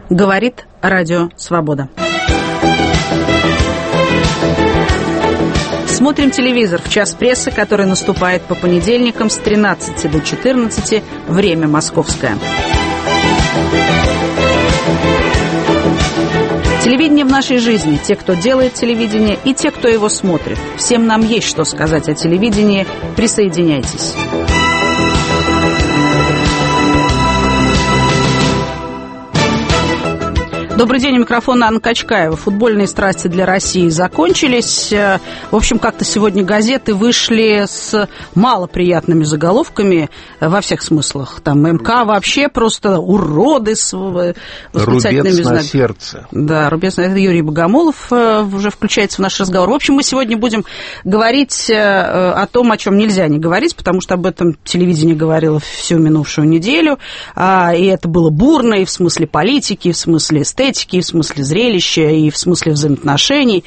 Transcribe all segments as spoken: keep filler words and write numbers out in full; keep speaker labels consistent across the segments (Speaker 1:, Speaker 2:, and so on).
Speaker 1: Говорит Радио Свобода. Смотрим телевизор в час прессы, который наступает по понедельникам с тринадцати до четырнадцати, время московское. Телевидение в нашей жизни. Те, кто делает телевидение, и те, кто его смотрит. Всем нам есть что сказать о телевидении. Присоединяйтесь. Добрый день, у микрофона Анна Качкаева. Футбольные страсти для России закончились. В общем, как-то сегодня газеты вышли с малоприятными заголовками во всех смыслах. Там МК вообще просто уроды с восклицательными знаками.
Speaker 2: Рубец на сердце.
Speaker 1: Да, рубец на сердце. Юрий Богомолов уже включается в наш разговор. В общем, мы сегодня будем говорить о том, о чем нельзя не говорить, потому что об этом телевидение говорило всю минувшую неделю. И это было бурно и в смысле политики, и в смысле эстетики, и в смысле зрелища, и в смысле взаимоотношений.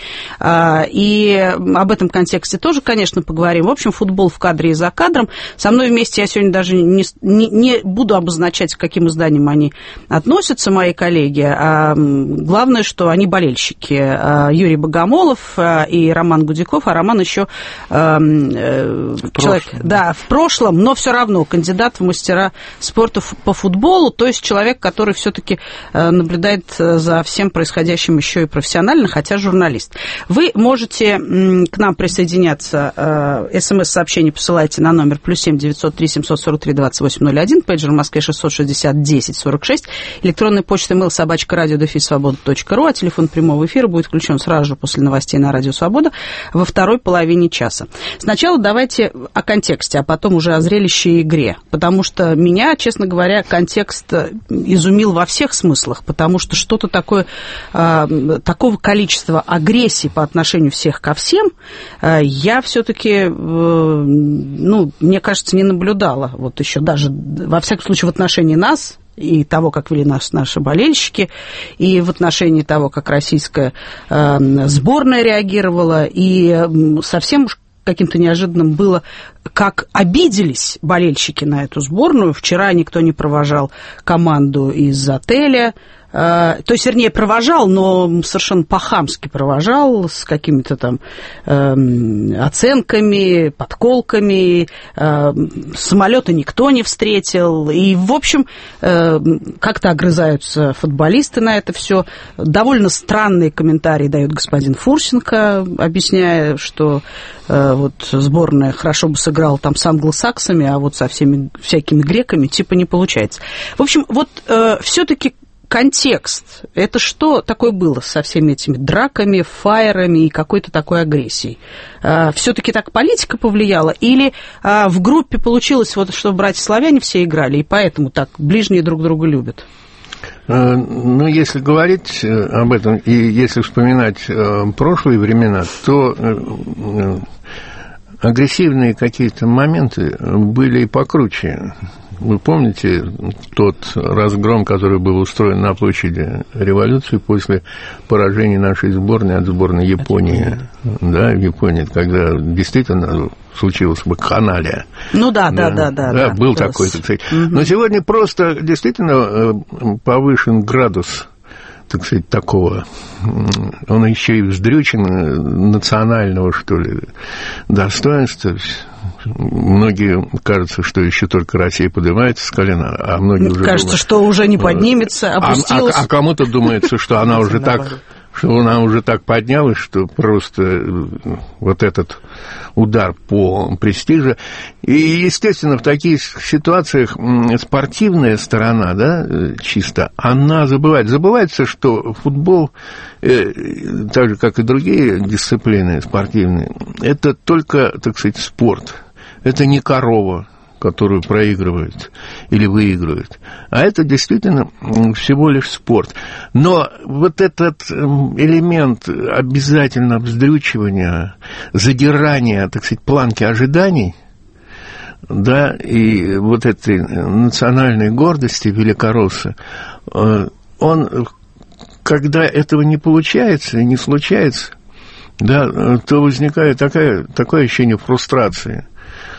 Speaker 1: И об этом контексте тоже, конечно, поговорим. В общем, футбол в кадре и за кадром. Со мной вместе я сегодня даже не, не, не буду обозначать, к каким изданиям они относятся, мои коллеги. А главное, что они болельщики. Юрий Богомолов и Роман Гудяков. А Роман еще человек, да, в прошлом, но все равно кандидат в мастера спорта по футболу, то есть человек, который все-таки наблюдает за всем происходящим еще и профессионально, хотя журналист. Вы можете к нам присоединяться. СМС-сообщение посылайте на номер плюс семь девятьсот три семьсот сорок три двадцать восемь ноль один, пейджер в Москве шестьсот шестьдесят десять сорок шесть, электронная почта mail собачка радио дефис свобода точка ру, а телефон прямого эфира будет включен сразу же после новостей на Радио Свобода во второй половине часа. Сначала давайте о контексте, а потом уже о зрелище и игре, потому что меня, честно говоря, контекст изумил во всех смыслах, потому что что-то такое, такого количества агрессии по отношению всех ко всем я все-таки, ну, мне кажется, не наблюдала. Вот еще даже, во всяком случае, в отношении нас и того, как вели нас наши болельщики, и в отношении того, как российская сборная реагировала, и совсем уж каким-то неожиданным было, как обиделись болельщики на эту сборную. Вчера никто не провожал команду из отеля. То есть, вернее, провожал, но совершенно по-хамски провожал, с какими-то там э, оценками, подколками, э, самолета никто не встретил. И, в общем, э, как-то огрызаются футболисты на это все. Довольно странные комментарии дает господин Фурсенко, объясняя, что э, вот сборная хорошо бы сыграла там с англосаксами, а вот со всеми всякими греками типа не получается. В общем, вот э, все-таки контекст. Это что такое было со всеми этими драками, фаерами и какой-то такой агрессией? Все-таки так политика повлияла? Или в группе получилось, вот, что братья-славяне все играли, и поэтому так ближние друг друга любят?
Speaker 2: Ну, если говорить об этом, и если вспоминать прошлые времена, то агрессивные какие-то моменты были и покруче. Вы помните тот разгром, который был устроен на площади Революции после поражения нашей сборной от сборной Японии? Да, в Японии, когда действительно случилась вакханалия. Ну да, да, да, да. Да, да был да, такой, так сказать. Угу. Но сегодня просто действительно повышен градус, так сказать, такого, он еще и вздрючен, национального, что ли, достоинства. Многие, кажется, что еще только Россия поднимается с колена, а многие уже
Speaker 1: кажется, думают, что уже не поднимется, опустилась.
Speaker 2: А, а, а кому-то думается, что она уже так, что она уже так поднялась, что просто вот этот удар по престижу. И, естественно, в таких ситуациях спортивная сторона, да, чисто, она забывает. Забывается, что футбол, так же, как и другие дисциплины спортивные, это только, так сказать, спорт. Это не корова, которую проигрывают или выигрывают, а это действительно всего лишь спорт. Но вот этот элемент обязательно вздрючивания, задирания, так сказать, планки ожиданий, да, и вот этой национальной гордости великоросса, он, когда этого не получается и не случается, да, то возникает такая, такое ощущение фрустрации.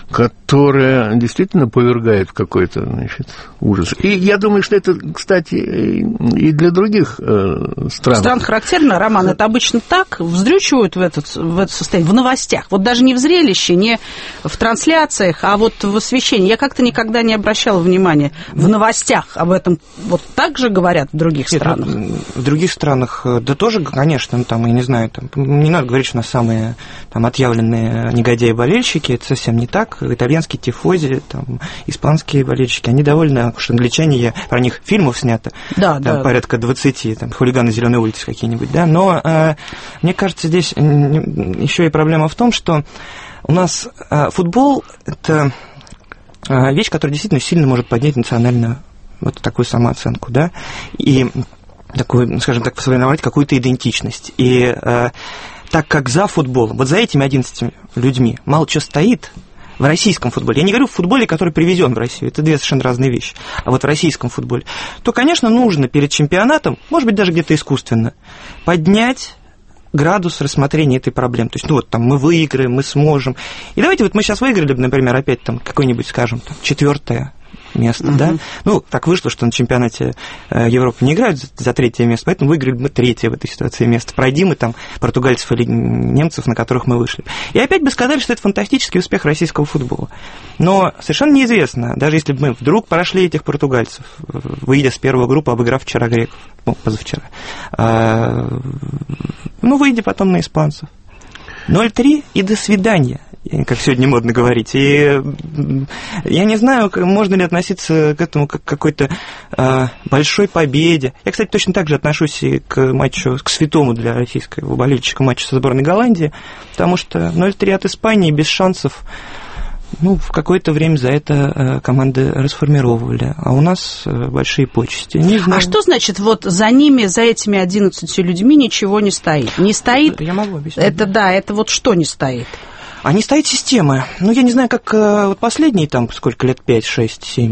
Speaker 2: которая действительно повергает в какой-то, значит, ужас. И я думаю, что это, кстати, и для других э, стран.
Speaker 1: Стран характерно, Роман, это обычно так, вздрючивают в, этот, в это состояние, в новостях. Вот даже не в зрелище, не в трансляциях, а вот в освещении. Я как-то никогда не обращала внимания в новостях об этом. Вот так же говорят в других
Speaker 3: Нет,
Speaker 1: странах?
Speaker 3: В других странах, да тоже, конечно, там, я не знаю, там, не надо говорить, что у нас самые там, отъявленные негодяи-болельщики, это совсем не так. Итальянские тифози, там, испанские болельщики, они довольно, что англичане, я, про них фильмов снято,
Speaker 1: да,
Speaker 3: там,
Speaker 1: да.
Speaker 3: порядка двадцати, там, хулиганы зеленой улицы какие-нибудь, да, но э, мне кажется, здесь еще и проблема в том, что у нас э, футбол – это э, вещь, которая действительно сильно может поднять национальную вот такую самооценку, да, и такую, скажем так, сформировать какую-то идентичность. И э, так как за футболом, вот за этими одиннадцатью людьми мало чего стоит в российском футболе, я не говорю в футболе, который привезен в Россию, это две совершенно разные вещи, а вот в российском футболе, то, конечно, нужно перед чемпионатом, может быть, даже где-то искусственно, поднять градус рассмотрения этой проблемы. То есть, ну вот там мы выиграем, мы сможем. И давайте вот мы сейчас выиграли, например, опять там какой-нибудь, скажем, там, четвертое место, uh-huh. да? Ну, так вышло, что на чемпионате Европы не играют за третье место, поэтому выиграли мы третье в этой ситуации место. Пройди мы там португальцев или немцев, на которых мы вышли. И опять бы сказали, что это фантастический успех российского футбола. Но совершенно неизвестно, даже если бы мы вдруг прошли этих португальцев, выйдя с первой группы, обыграв вчера греков, ну, позавчера, ну, выйдя потом на испанцев. ноль три и до свидания, как сегодня модно говорить. И я не знаю, можно ли относиться к этому как к какой-то э, большой победе. Я, кстати, точно так же отношусь и к матчу, к святому для российского болельщика матчу со сборной Голландии, потому что ноль три от Испании без шансов. Ну, в какое-то время за это команды расформировали, а у нас большие почести. Не знаю.
Speaker 1: А что значит, вот за ними, за этими одиннадцатью людьми ничего не стоит? Не стоит?
Speaker 3: Я могу объяснить.
Speaker 1: Это да, это вот что не стоит?
Speaker 3: А не стоит система. Ну, я не знаю, как вот последние там сколько лет, пять, шесть, семь,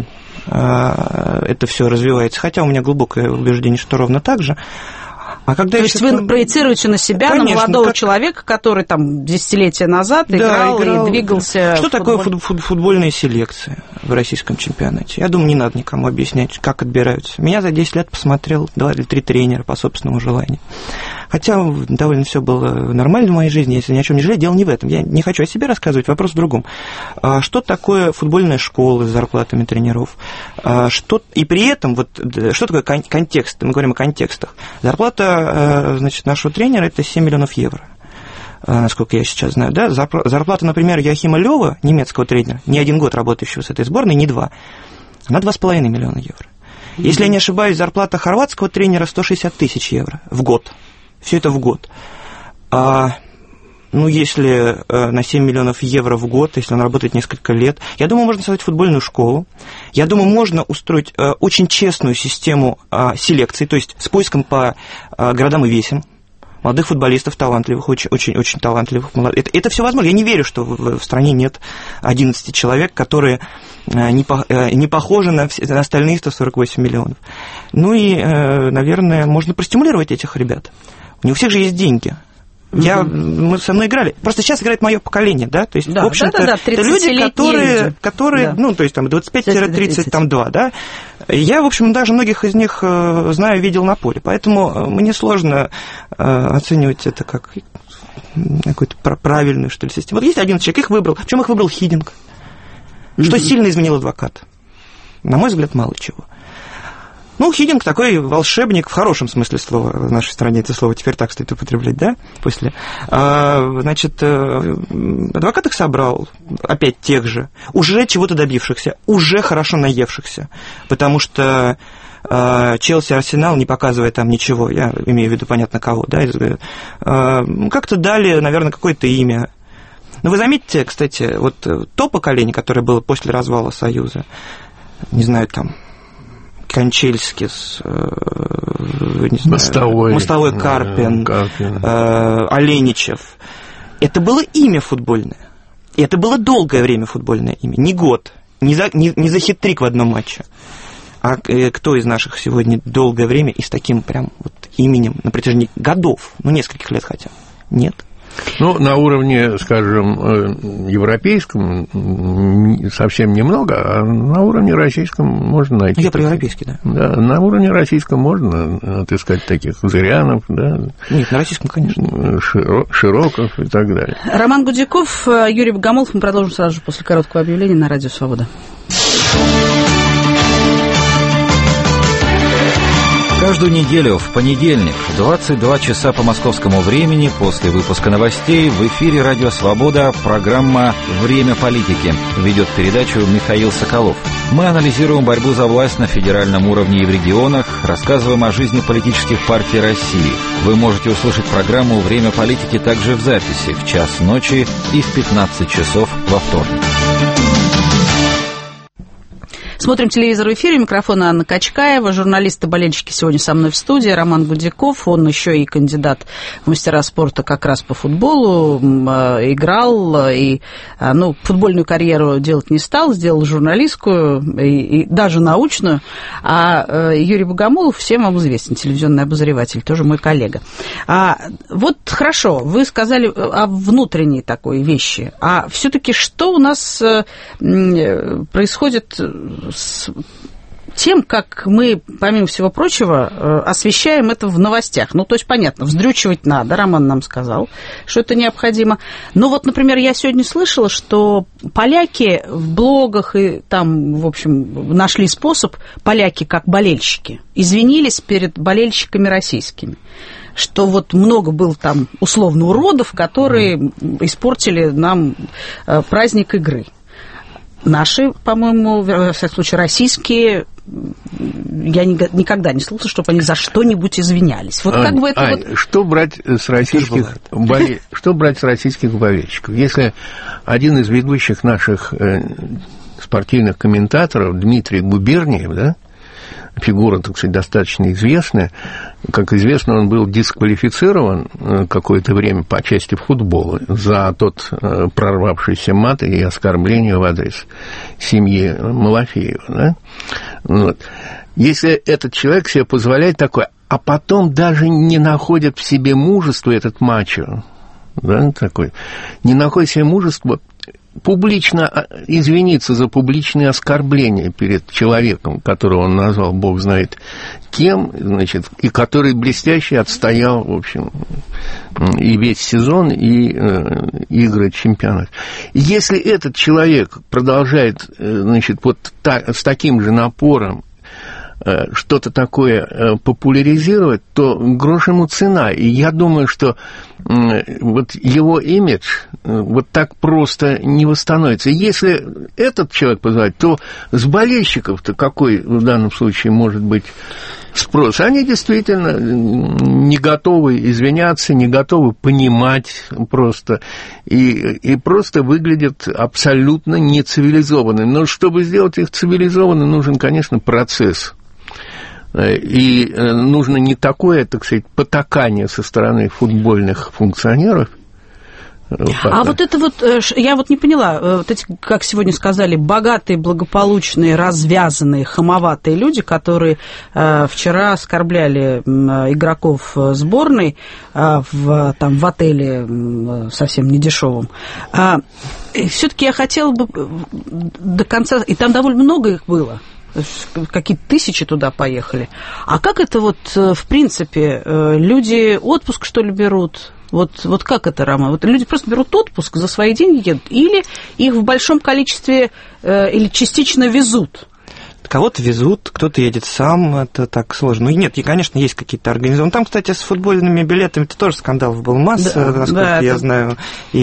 Speaker 3: это все развивается, хотя у меня глубокое убеждение, что ровно так же. А когда
Speaker 1: То есть вы там... проецируете на себя, конечно, на молодого как... человека, который там десятилетия назад да, играл, играл и двигался.
Speaker 3: Что такое фут- фут- футбольная селекция в российском чемпионате? Я думаю, не надо никому объяснять, как отбираются. Меня за десять лет посмотрел два или три тренера по собственному желанию. Хотя довольно все было нормально в моей жизни, если ни о чем не жалею, дело не в этом. Я не хочу о себе рассказывать, вопрос в другом. Что такое футбольная школа с зарплатами тренеров? Что... И при этом, вот, что такое кон- контекст? Мы говорим о контекстах. Зарплата, значит, нашего тренера – это семь миллионов евро, насколько я сейчас знаю. Да? Зарплата, например, Йоахима Лёва, немецкого тренера, не один год работающего с этой сборной, не два, она два с половиной миллиона евро. Если я не ошибаюсь, зарплата хорватского тренера сто шестьдесят тысяч евро в год. Все это в год. А, ну, если а, на семь миллионов евро в год, если он работает несколько лет, я думаю, можно создать футбольную школу. Я думаю, можно устроить а, очень честную систему а, селекции, то есть с поиском по а, городам и весям. Молодых футболистов, талантливых, очень-очень талантливых. Это, это все возможно. Я не верю, что в, в стране нет одиннадцати человек, которые не, по, не похожи на, все, на остальные сто сорок восемь миллионов. Ну и, наверное, можно простимулировать этих ребят. У них у всех же есть деньги. Я, мы со мной играли. Просто сейчас играет мое поколение, да? То есть,
Speaker 1: да,
Speaker 3: в общем-то,
Speaker 1: да, да, да,
Speaker 3: это люди, которые, которые
Speaker 1: да.
Speaker 3: ну, то есть, там, двадцать пять тридцать два, да? Я, в общем, даже многих из них знаю, видел на поле. Поэтому мне сложно оценивать это как какую-то правильную, что ли, систему. Вот есть один человек, их выбрал. Причем их выбрал Хидинг. Что сильно изменил адвокат? На мой взгляд, мало чего. Ну, Хидинг такой волшебник, в хорошем смысле слова, в нашей стране это слово теперь так стоит употреблять, да, после. А, значит, адвокат их собрал, опять тех же, уже чего-то добившихся, уже хорошо наевшихся, потому что а, Челси, Арсенал, не показывая там ничего, я имею в виду, понятно, кого, да, а, как-то дали, наверное, какое-то имя. Но вы заметите, кстати, вот то поколение, которое было после развала Союза, не знаю, там, Кончельскис, не знаю,
Speaker 2: Мостовой,
Speaker 3: Мостовой Карпин,
Speaker 2: Карпин.
Speaker 3: Э, Оленичев. Это было имя футбольное. И это было долгое время футбольное имя. Не год, не за, не, не за хит-трик в одном матче. А э, кто из наших сегодня долгое время и с таким прям вот именем на протяжении годов, ну, нескольких лет хотя бы? Нет.
Speaker 2: Ну, на уровне, скажем, европейском совсем немного, а на уровне российском можно найти.
Speaker 3: Я про европейский, да.
Speaker 2: Да, на уровне российском можно отыскать таких Зырянов, да.
Speaker 3: Нет, на российском, конечно.
Speaker 2: Широков и так далее.
Speaker 1: Роман Гудяков, Юрий Богомолов. Мы продолжим сразу же после короткого объявления на Радио Свобода.
Speaker 4: Каждую неделю в понедельник в двадцать два часа по московскому времени после выпуска новостей в эфире «Радио Свобода» программа «Время политики». Ведет передачу Михаил Соколов. Мы анализируем борьбу за власть на федеральном уровне и в регионах, рассказываем о жизни политических партий России. Вы можете услышать программу «Время политики» также в записи в час ночи и в пятнадцать часов во вторник.
Speaker 1: Смотрим телевизор в эфире. Микрофон Анна Качкаева. Журналисты-болельщики сегодня со мной в студии. Роман Гудяков, он еще и кандидат в мастера спорта как раз по футболу. Играл и, ну, футбольную карьеру делать не стал, сделал журналистскую и, и даже научную. А Юрий Богомолов всем вам известен, телевизионный обозреватель, тоже мой коллега. А, вот хорошо, вы сказали о внутренней такой вещи. А все-таки что у нас происходит с тем, как мы, помимо всего прочего, освещаем это в новостях? Ну, то есть, понятно, вздрючивать надо, Роман нам сказал, что это необходимо. Но вот, например, я сегодня слышала, что поляки в блогах и там, в общем, нашли способ, поляки как болельщики, извинились перед болельщиками российскими, что вот много было там условно уродов, которые испортили нам праздник игры. Наши, по-моему, во всяком случае, российские, я никогда не слышала, чтобы они за что-нибудь извинялись. Вот как
Speaker 2: Ань,
Speaker 1: бы это
Speaker 2: Ань,
Speaker 1: вот...
Speaker 2: что брать с российских боле... что брать с российских болельщиков? Если один из ведущих наших э, спортивных комментаторов, Дмитрий Губерниев, да, фигура, так сказать, достаточно известная. Как известно, он был дисквалифицирован какое-то время по части футбола за тот прорвавшийся мат и оскорбление в адрес семьи Малафеева. Да? Вот. Если этот человек себе позволяет такое, а потом даже не находит в себе мужества, этот мачо, да, такой, не находит в себе мужества публично извиниться за публичные оскорбления перед человеком, которого он назвал, бог знает кем, значит, и который блестяще отстоял, в общем, и весь сезон, и э, игры чемпионата. Если этот человек продолжает, значит, вот так, с таким же напором что-то такое популяризировать, то грош ему цена. И я думаю, что вот его имидж вот так просто не восстановится. Если этот человек позвать, то с болельщиков-то какой в данном случае может быть спрос? Они действительно не готовы извиняться, не готовы понимать просто, и, и просто выглядят абсолютно нецивилизованными. Но чтобы сделать их цивилизованными, нужен, конечно, процесс. И нужно не такое, так сказать, потакание со стороны футбольных функционеров.
Speaker 1: А вот это вот, я вот не поняла, вот эти, как сегодня сказали, богатые, благополучные, развязанные, хамоватые люди, которые вчера оскорбляли игроков сборной в, там, в отеле совсем недешевом. Все-таки я хотела бы до конца, и там довольно много их было, какие-то тысячи туда поехали. А как это вот, в принципе, люди отпуск, что ли, берут? Вот, вот как это, Рома? Вот люди просто берут отпуск, за свои деньги едут, или их в большом количестве э, или частично везут?
Speaker 3: Кого-то везут, кто-то едет сам, это так сложно. Ну, нет, и, конечно, есть какие-то организации. Там, кстати, с футбольными билетами-то тоже скандалов было масса, да, насколько да, я это... знаю.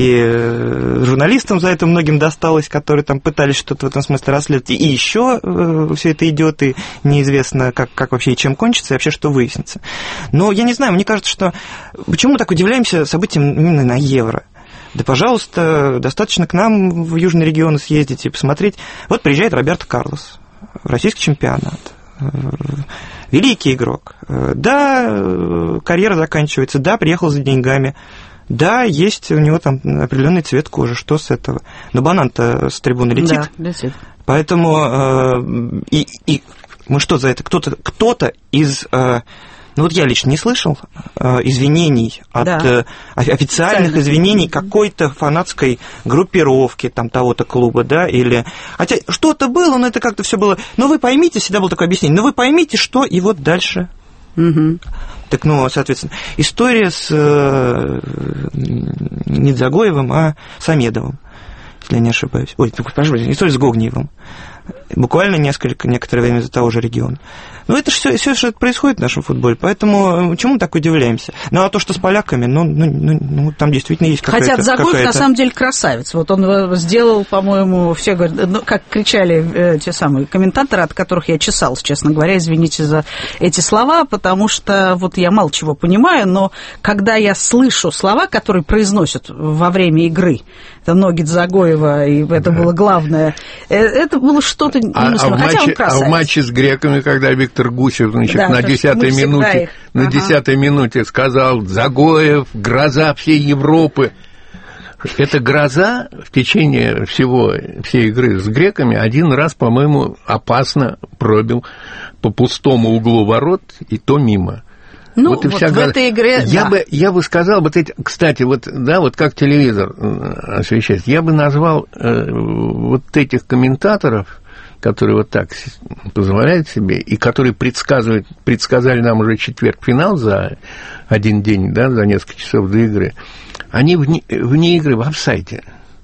Speaker 3: И журналистам за это многим досталось, которые там пытались что-то в этом смысле расследовать. И еще все это идет, и неизвестно, как, как вообще и чем кончится, и вообще что выяснится. Но я не знаю, мне кажется, что... Почему мы так удивляемся событиям именно на Евро? Да, пожалуйста, достаточно к нам в южные регионы съездить и посмотреть. Вот приезжает Роберто Карлос в российский чемпионат. Великий игрок. Да, карьера заканчивается. Да, приехал за деньгами. Да, есть у него там определенный цвет кожи. Что с этого? Но банан-то с трибуны летит.
Speaker 1: Да, летит.
Speaker 3: Поэтому и, и мы что за это? Кто-то, кто-то из Ну вот я лично не слышал э, извинений, от,
Speaker 1: да.
Speaker 3: э, официальных извинений какой-то фанатской группировки там того-то клуба, да, или... Хотя что-то было, но это как-то все было... Ну вы поймите, всегда было такое объяснение, но вы поймите, что, и вот дальше... Угу. Так, ну, соответственно, история с э, не Дзагоевым, а Самедовым, если я не ошибаюсь. Ой, прошу прощения, история с Гогниевым. Буквально несколько, некоторое время из-за того же региона. Ну, это же все, все, что происходит в нашем футболе, поэтому чему мы так удивляемся? Ну, а то, что с поляками, ну, ну, ну, ну там действительно есть какая-то...
Speaker 1: Хотя Дзагоев,
Speaker 3: какая-то...
Speaker 1: на самом деле, красавец. Вот он сделал, по-моему, все говорят, ну, как кричали э, те самые комментаторы, от которых я чесалась, честно говоря, извините за эти слова, потому что вот я мало чего понимаю, но когда я слышу слова, которые произносят во время игры, это ноги Дзагоева, и это было главное, это было что-то немыслимое.
Speaker 2: А, а,
Speaker 1: Хотя
Speaker 2: матче,
Speaker 1: он красавец.
Speaker 2: А в матче с греками, когда Виктор Гусев, значит,
Speaker 1: да,
Speaker 2: на десятой минуте,
Speaker 1: их...
Speaker 2: на
Speaker 1: ага.
Speaker 2: десятой минуте сказал: Дзагоев, гроза всей Европы. Эта гроза в течение всего, всей игры с греками один раз, по-моему, опасно пробил по пустому углу ворот, и то мимо.
Speaker 1: Ну,
Speaker 2: вот, и
Speaker 1: вот
Speaker 2: вся
Speaker 1: в
Speaker 2: гроза.
Speaker 1: этой игре,
Speaker 2: я
Speaker 1: да.
Speaker 2: бы, я бы сказал, вот эти, кстати, вот, да, вот как телевизор освещается, я бы назвал э, вот этих комментаторов, которые вот так позволяют себе, и которые предсказывают, предсказали нам уже четвертьфинал за один день, да, за несколько часов до игры, они вне, вне игры в офсайде.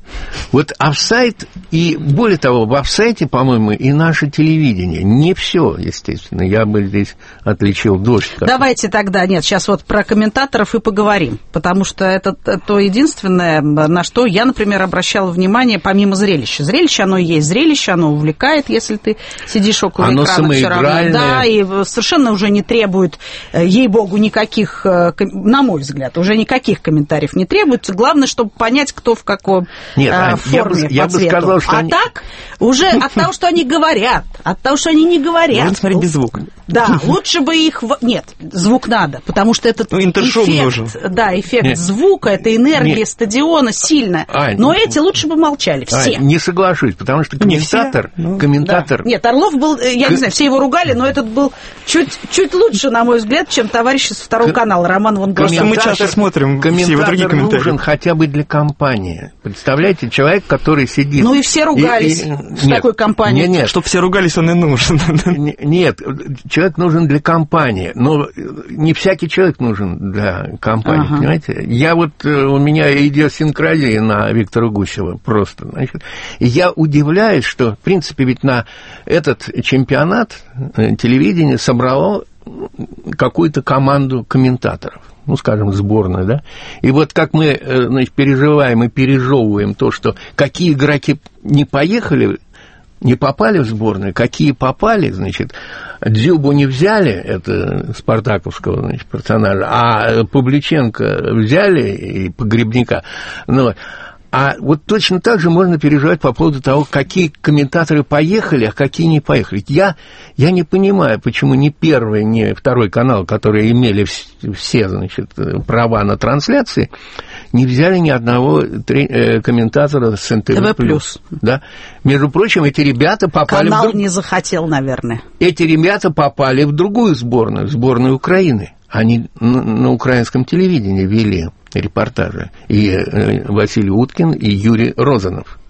Speaker 2: Вот офсайд, и более того, в офсайде, по-моему, и наше телевидение. Не все, естественно. Я бы здесь отличил дождь.
Speaker 1: Давайте тогда, нет, сейчас вот про комментаторов и поговорим, потому что это то единственное, на что я, например, обращала внимание, помимо зрелища. Зрелище, оно и есть зрелище, оно увлекает, если ты сидишь около
Speaker 2: оно
Speaker 1: экрана, все равно. Да, и совершенно уже не требует, ей-богу, никаких, на мой взгляд, уже никаких комментариев не требуется. Главное, чтобы понять, кто в каком...
Speaker 2: Нет,
Speaker 1: а,
Speaker 2: в форме,
Speaker 1: я бы, я бы сказал, что а они... так, уже от того, что они говорят, от того, что они не говорят...
Speaker 3: Можно смотреть без звука.
Speaker 1: Да, лучше бы их... Нет, звук надо, потому что этот
Speaker 3: ну, интершум
Speaker 1: эффект...
Speaker 3: нужен.
Speaker 1: Да, эффект
Speaker 2: Нет.
Speaker 1: звука, это энергия
Speaker 2: Нет.
Speaker 1: стадиона сильная. А, но эти лучше бы молчали, все.
Speaker 2: А, не соглашусь, потому что комментатор...
Speaker 3: Ну,
Speaker 2: комментатор...
Speaker 1: Да. Нет, Орлов был, я К... не знаю, все его ругали, но этот был чуть, чуть лучше, на мой взгляд, чем товарищ с второго К... канала, Роман Вангорстов.
Speaker 3: Мы часто смотрим все его другие комментарии.
Speaker 2: Нужен хотя бы для компании. Представляете, человек, который сидит...
Speaker 1: Ну и все ругались и, и... в нет, такой компании.
Speaker 2: Нет, нет.
Speaker 3: Чтобы все ругались, он и нужен.
Speaker 2: Нет, человек нужен для компании, но не всякий человек нужен для компании, ага. понимаете? Я вот, у меня идиосинкразия на Виктора Гусева просто, значит. И я удивляюсь, что, в принципе, ведь на этот чемпионат телевидение собрало какую-то команду комментаторов. Ну, скажем, сборную, да, и вот как мы, значит, переживаем и пережевываем то, что какие игроки не поехали, не попали в сборную, какие попали, значит, Дзюбу не взяли, это спартаковского, значит, персонажа, а Павлюченко взяли и Погребняка, ну, а вот точно так же можно переживать по поводу того, какие комментаторы поехали, а какие не поехали. Я, я не понимаю, почему ни первый, ни второй канал, которые имели все, значит, права на трансляции, не взяли ни одного комментатора с эн тэ вэ плюс. Да? Между прочим, эти ребята попали...
Speaker 1: Канал
Speaker 2: в друг...
Speaker 1: не захотел, наверное.
Speaker 2: Эти ребята попали в другую сборную, в сборную Украины. Они на, на украинском телевидении вели репортажи. И Василий Уткин, и Юрий Розанов.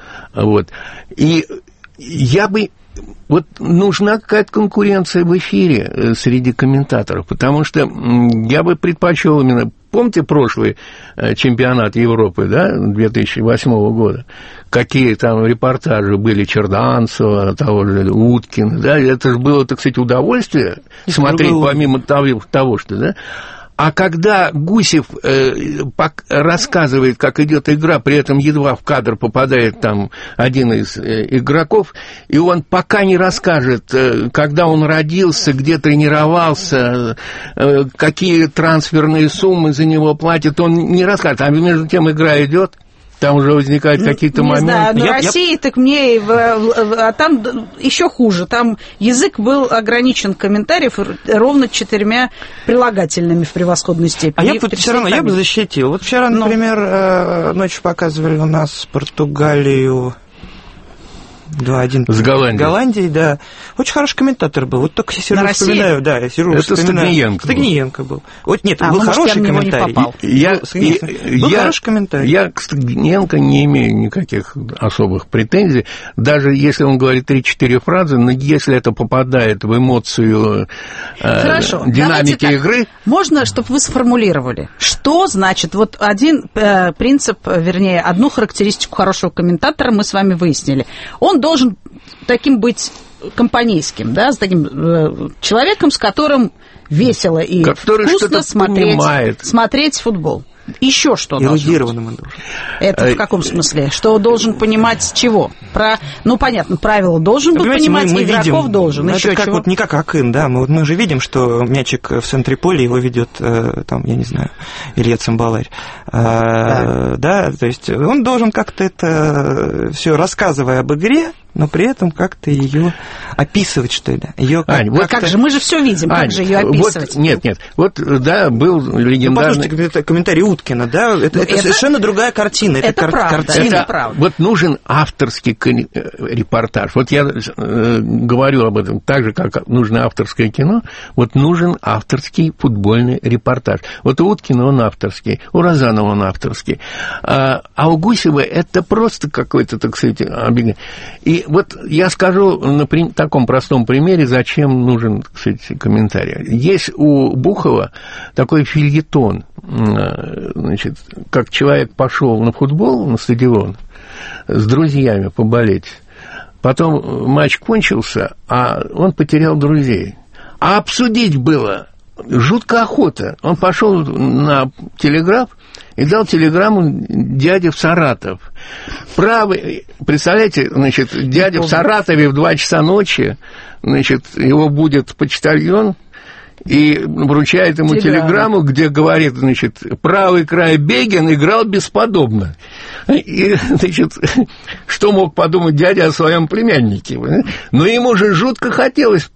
Speaker 2: Вот. И я бы... Вот нужна какая-то конкуренция в эфире среди комментаторов, потому что я бы предпочел именно... Помните прошлый чемпионат Европы, да, две тысячи восьмого года? Какие там репортажи были Черданцева, того же Уткина, да? Это же было, так сказать, удовольствие и смотреть, другого... помимо того, того, что, да? А когда Гусев э, пок- рассказывает, как идет игра, при этом едва в кадр попадает там один из э, игроков, и он пока не расскажет, э, когда он родился, где тренировался, э, какие трансферные суммы за него платят, он не расскажет. А между тем игра идет. Там уже возникают какие-то
Speaker 1: не
Speaker 2: моменты.
Speaker 1: Знаю, но
Speaker 2: я,
Speaker 1: России
Speaker 2: я...
Speaker 1: так мне... А там еще хуже. Там язык был ограничен комментариев ровно четырьмя прилагательными в превосходной степени.
Speaker 3: А я бы все равно, я бы защитил. Вот вчера, например, но... ночью показывали у нас Португалию... два один.
Speaker 2: С Голландией.
Speaker 3: Голландией, да. Очень хороший комментатор был. Вот только сижу,
Speaker 1: на
Speaker 3: вспоминаю, да, я сижу,
Speaker 2: это
Speaker 3: вспоминаю.
Speaker 2: Стагниенко.
Speaker 3: Стагниенко был. Вот нет,
Speaker 1: а,
Speaker 3: был
Speaker 1: ну,
Speaker 3: хороший
Speaker 1: может,
Speaker 3: комментарий.
Speaker 2: Я,
Speaker 3: был был
Speaker 2: я,
Speaker 3: хороший комментарий.
Speaker 2: Я к Стагниенко не имею никаких особых претензий. Даже если он говорит три-четыре фразы, но если это попадает в эмоцию э, динамики игры...
Speaker 1: Можно, чтобы вы сформулировали, что значит, вот один э, принцип, вернее, одну характеристику хорошего комментатора мы с вами выяснили. Он должен таким быть компанейским, да, с таким э, человеком, с которым весело и
Speaker 2: который
Speaker 1: вкусно смотреть, смотреть футбол. Еще что
Speaker 3: эрудированным он должен.
Speaker 1: Это в каком смысле? Что должен понимать чего? Про, ну, понятно, правила должен был понимать, мы, мы игроков видим, должен. Еще
Speaker 3: это как,
Speaker 1: чего?
Speaker 3: Вот, не как Акын, да, мы, мы же видим, что мячик в центре поля, его ведет, там, я не знаю, Илья Цимбаларь. Да. да, то есть он должен как-то это все, рассказывая об игре, но при этом как-то ее описывать, что ли. Ее как,
Speaker 2: Ань, вот
Speaker 1: а как же, мы же все видим, Ань, как же ее описывать?
Speaker 2: Вот, нет, нет, вот, да, был легендарный... Ну,
Speaker 3: послушайте комментарий Уткина, да, это, это, это совершенно другая картина.
Speaker 1: Это, это кар- правда,
Speaker 3: картина.
Speaker 1: это
Speaker 2: это
Speaker 1: правда.
Speaker 2: Вот нужен авторский репортаж. Вот я э, говорю об этом так же, как нужно авторское кино, вот нужен авторский футбольный репортаж. Вот у Уткина он авторский, у Розанова он авторский, а, а у Гусева это просто какой-то, так сказать, объект. И вот я скажу на при... таком простом примере, зачем нужен, так сказать, комментарий. Есть у Бухова такой фельетон, значит, как человек пошел на футбол, на стадион с друзьями поболеть, потом матч кончился, а он потерял друзей. А обсудить было жуткая охота. Он пошел на телеграф и дал телеграмму дяде в Саратов. Правый, представляете, значит, дядя в Саратове в два часа ночи, значит, его будет почтальон и вручает ему телеграмму, телеграмму, где говорит, значит, правый край Бегин играл бесподобно. И, значит, что мог подумать дядя о своем племяннике? Но ему же жутко хотелось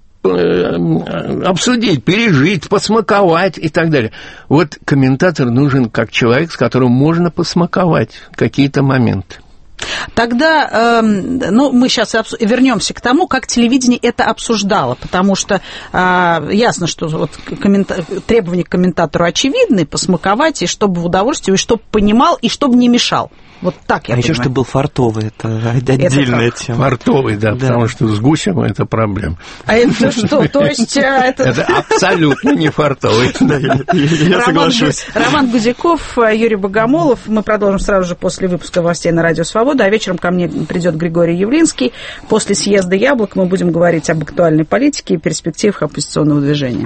Speaker 2: обсудить, пережить, посмаковать и так далее. Вот комментатор нужен как человек, с которым можно посмаковать какие-то моменты.
Speaker 1: Тогда, э, ну, мы сейчас обс- вернемся к тому, как телевидение это обсуждало, потому что э, ясно, что вот коммента- требования к комментатору очевидны, посмаковать, и чтобы в удовольствие, и чтобы понимал, и чтобы не мешал. Вот так я
Speaker 3: а
Speaker 1: понимаю.
Speaker 3: еще, чтобы был фартовый, это отдельная это тема.
Speaker 2: Фартовый, да, да, потому что с Гусевым это проблема.
Speaker 1: А это что? То есть... Это,
Speaker 2: это абсолютно не фартовый.
Speaker 3: Я соглашусь.
Speaker 1: Роман Гузяков, Юрий Богомолов. Мы продолжим сразу же после выпуска новостей на Радио Свобода. А вечером ко мне придет Григорий Явлинский. После съезда яблок мы будем говорить об актуальной политике и перспективах оппозиционного движения.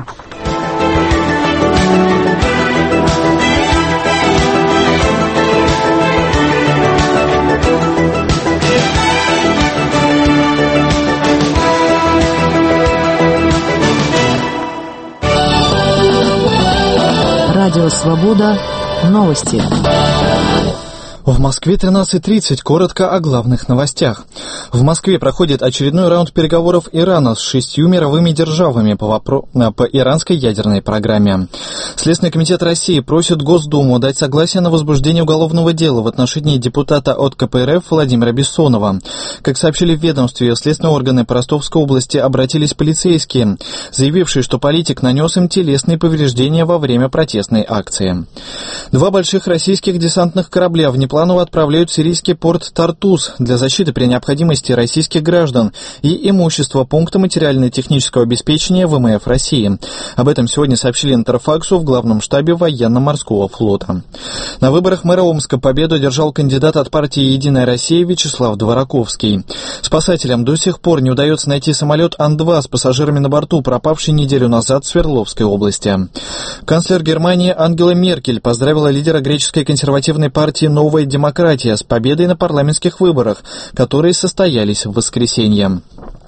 Speaker 5: Радио Свобода. Новости.
Speaker 6: В Москве тринадцать тридцать. Коротко о главных новостях. В Москве проходит очередной раунд переговоров Ирана с шестью мировыми державами по, вопро... по иранской ядерной программе. Следственный комитет России просит Госдуму дать согласие на возбуждение уголовного дела в отношении депутата от ка пэ эр эф Владимира Бессонова. Как сообщили в ведомстве, следственные органы по Ростовской области обратились полицейские, заявившие, что политик нанес им телесные повреждения во время протестной акции. Два больших российских десантных корабля внепланово отправляют в сирийский порт Тартус для защиты при необходимости российских граждан и имущества пункта материально-технического обеспечения вэ эм эф России. Об этом сегодня сообщили Интерфаксу в главном штабе военно-морского флота. На выборах мэра Омска победу одержал кандидат от партии «Единая Россия» Вячеслав Двораковский. Спасателям до сих пор не удается найти самолет Ан два с пассажирами на борту, пропавший неделю назад в Свердловской области. Канцлер Германии Ангела Меркель поздравила лидера греческой консервативной партии «Новая демократия» с победой на парламентских выборах, которые состоялись в воскресенье.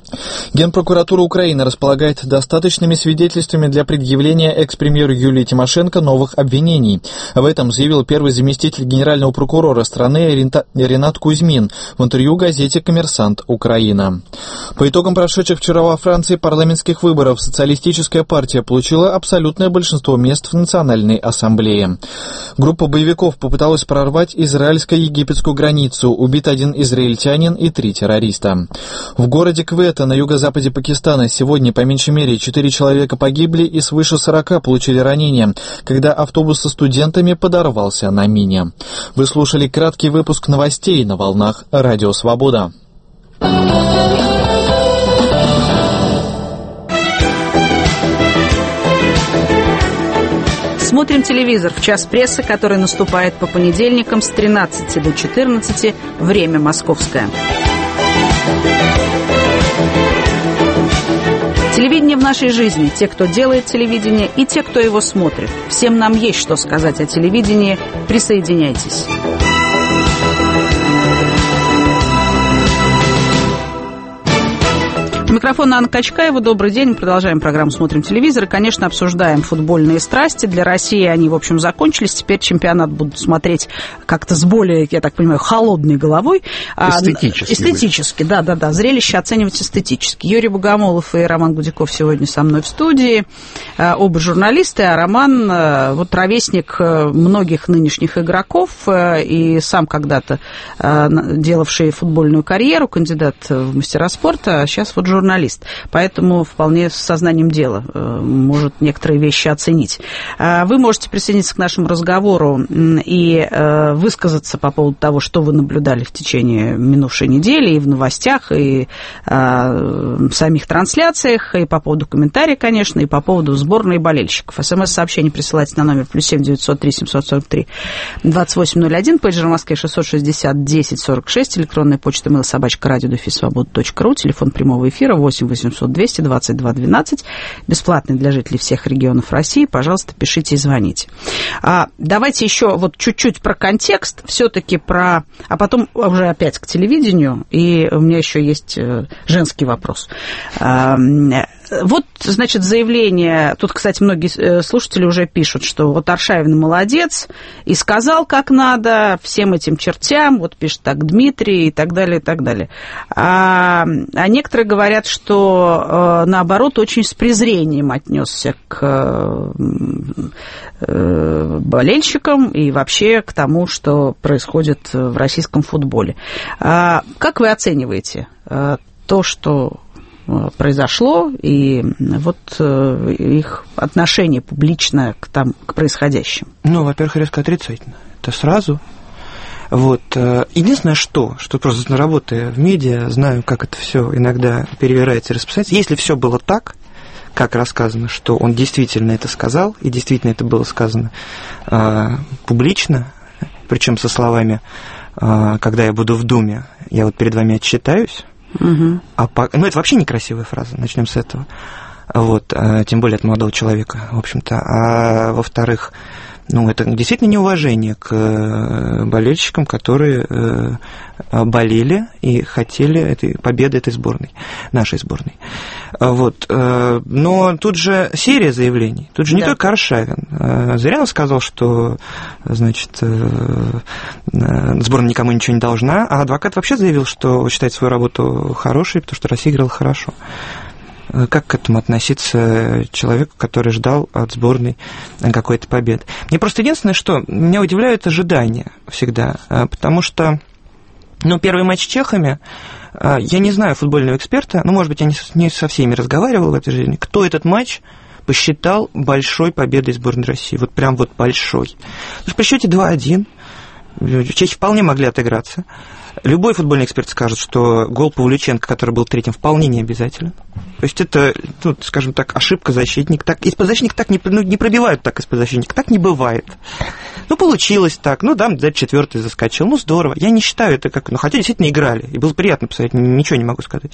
Speaker 6: Генпрокуратура Украины располагает достаточными свидетельствами для предъявления экс-премьеру Юлии Тимошенко новых обвинений. Об этом заявил первый заместитель генерального прокурора страны Ренат Кузьмин в интервью газете «Коммерсант Украина». По итогам прошедших вчера во Франции парламентских выборов социалистическая партия получила абсолютное большинство мест в Национальной ассамблее. Группа боевиков попыталась прорвать израильско-египетскую границу. Убит один израильтянин и три террориста. В городе Квета на юго-западе Пакистана сегодня по меньшей мере четыре человека погибли и свыше сорока получили ранения, когда автобус со студентами подорвался на мине. Вы слушали краткий выпуск новостей на волнах Радио Свобода.
Speaker 1: Смотрим телевизор в час прессы, который наступает по понедельникам с тринадцати до четырнадцати, время московское. Телевидение в нашей жизни. Те, кто делает телевидение, и те, кто его смотрит. Всем нам есть что сказать о телевидении. Присоединяйтесь. Микрофон Анна Качкаева. Добрый день. Мы продолжаем программу «Смотрим телевизор». И, конечно, обсуждаем футбольные страсти. Для России они, в общем, закончились. Теперь чемпионат будут смотреть как-то с более, я так понимаю, холодной головой.
Speaker 2: Эстетически.
Speaker 1: Эстетически, да-да-да. Зрелище оценивать эстетически. Юрий Богомолов и Роман Гудяков сегодня со мной в студии. Оба журналисты, а Роман вот ровесник многих нынешних игроков и сам когда-то делавший футбольную карьеру, кандидат в мастера спорта, а сейчас вот журналист. журналист, поэтому вполне с сознанием дела может некоторые вещи оценить. Вы можете присоединиться к нашему разговору и высказаться по поводу того, что вы наблюдали в течение минувшей недели и в новостях, и в самих трансляциях, и по поводу комментариев, конечно, и по поводу сборной и болельщиков. СМС-сообщение присылайте на номер плюс семь девятьсот три семьсот сорок три двадцать восемь ноль один, пейджер в Москве шестьсот шестьдесят десять сорок шесть, электронная почта mail собачка радио дефис свобода точка ру, телефон прямого эфира восемь восемьсот двести двадцать два двенадцать, бесплатный для жителей всех регионов России. Пожалуйста, пишите и звоните. А, давайте еще вот чуть-чуть про контекст, все-таки про... А потом уже опять к телевидению, и у меня еще есть женский вопрос. А, вот, значит, заявление... Тут, кстати, многие слушатели уже пишут, что вот Аршавин молодец и сказал, как надо, всем этим чертям, вот пишет так Дмитрий и так далее, и так далее. А, а некоторые говорят, что, наоборот, очень с презрением отнесся к болельщикам и вообще к тому, что происходит в российском футболе. А как вы оцениваете то, что произошло, и вот их отношение публичное к, там, к происходящему?
Speaker 3: Ну, во-первых, резко отрицательно. Это сразу. Вот. Единственное, что, что просто работая в медиа, знаю, как это все иногда перевирается и расписывается. Если все было так, как рассказано, что он действительно это сказал, и действительно это было сказано э, публично, причем со словами э, «когда я буду в Думе, я вот перед вами отчитаюсь», угу. а по... ну, это вообще некрасивая фраза, начнем с этого. Вот, э, тем более от молодого человека, в общем-то. А во-вторых, ну, это действительно неуважение к болельщикам, которые болели и хотели этой победы этой сборной, нашей сборной. Вот. Но тут же серия заявлений. Тут же не да. только Аршавин. Зырянов сказал, что, значит, сборная никому ничего не должна, а адвокат вообще заявил, что считает свою работу хорошей, потому что Россия играла хорошо. Как к этому относиться человеку, который ждал от сборной какой-то победы? Мне просто единственное, что меня удивляют ожидания всегда, потому что, ну, первый матч с чехами, я не знаю футбольного эксперта, ну, может быть, я не со всеми разговаривал в этой жизни, кто этот матч посчитал большой победой сборной России, вот прям вот большой. Потому что при счете два один чехи вполне могли отыграться. Любой футбольный эксперт скажет, что гол Павлюченко, который был третьим, вполне не обязателен. То есть это, ну, скажем так, ошибка защитника. Так, из-под защитника так не, ну, не пробивают так из-под защитника. Так не бывает. Ну, получилось так. Ну, да, да, четвертый заскочил. Ну, здорово. Я не считаю это как... Ну, хотя действительно играли. И было приятно посмотреть. Ничего не могу сказать.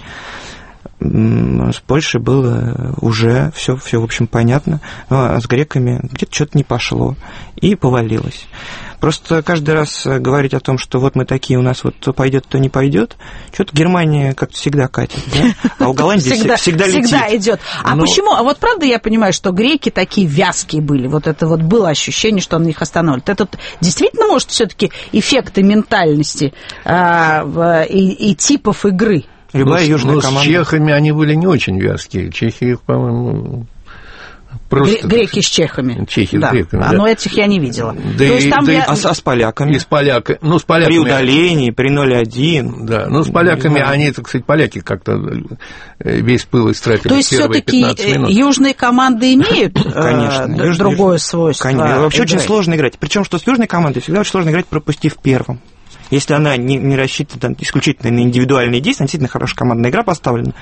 Speaker 3: С Польшей было уже все, все в общем, понятно. Ну, а с греками где-то что-то не пошло. И повалилось. Просто каждый раз говорить о том, что вот мы такие, у нас вот то пойдет, то не пойдет, что-то Германия как-то всегда катит, да? А у Голландии всегда, всегда летит.
Speaker 1: Всегда идет. А Но... почему? А вот правда я понимаю, что греки такие вязкие были, вот это вот было ощущение, что он их останавливает. Это действительно может все-таки эффекты ментальности а, и, и типов игры?
Speaker 3: Любая
Speaker 2: ну,
Speaker 3: южная
Speaker 2: ну,
Speaker 3: команда.
Speaker 2: С чехами они были не очень вязкие. Чехи, по-моему... Просто...
Speaker 1: Греки с чехами.
Speaker 2: Чехи
Speaker 1: да.
Speaker 2: с греками, да.
Speaker 1: А, но этих я не видела.
Speaker 2: Да
Speaker 1: То
Speaker 2: и,
Speaker 1: есть там
Speaker 2: да
Speaker 1: я...
Speaker 2: и...
Speaker 3: А, с, а с поляками?
Speaker 2: И с поляками. Ну, с поляками...
Speaker 3: При удалении, при ноль один.
Speaker 2: Да, ну, с поляками, они, так сказать, поляки как-то весь пыл истратили.
Speaker 1: То есть все-таки южные команды имеют
Speaker 3: конечно,
Speaker 1: э,
Speaker 3: юж...
Speaker 1: другое свойство?
Speaker 3: Конечно, вообще
Speaker 1: играть.
Speaker 3: Очень сложно играть. Причем, что с южной командой всегда очень сложно играть, пропустив первым. Если она не, не рассчитана там, исключительно на индивидуальные действия, действительно хорошая командная игра поставлена,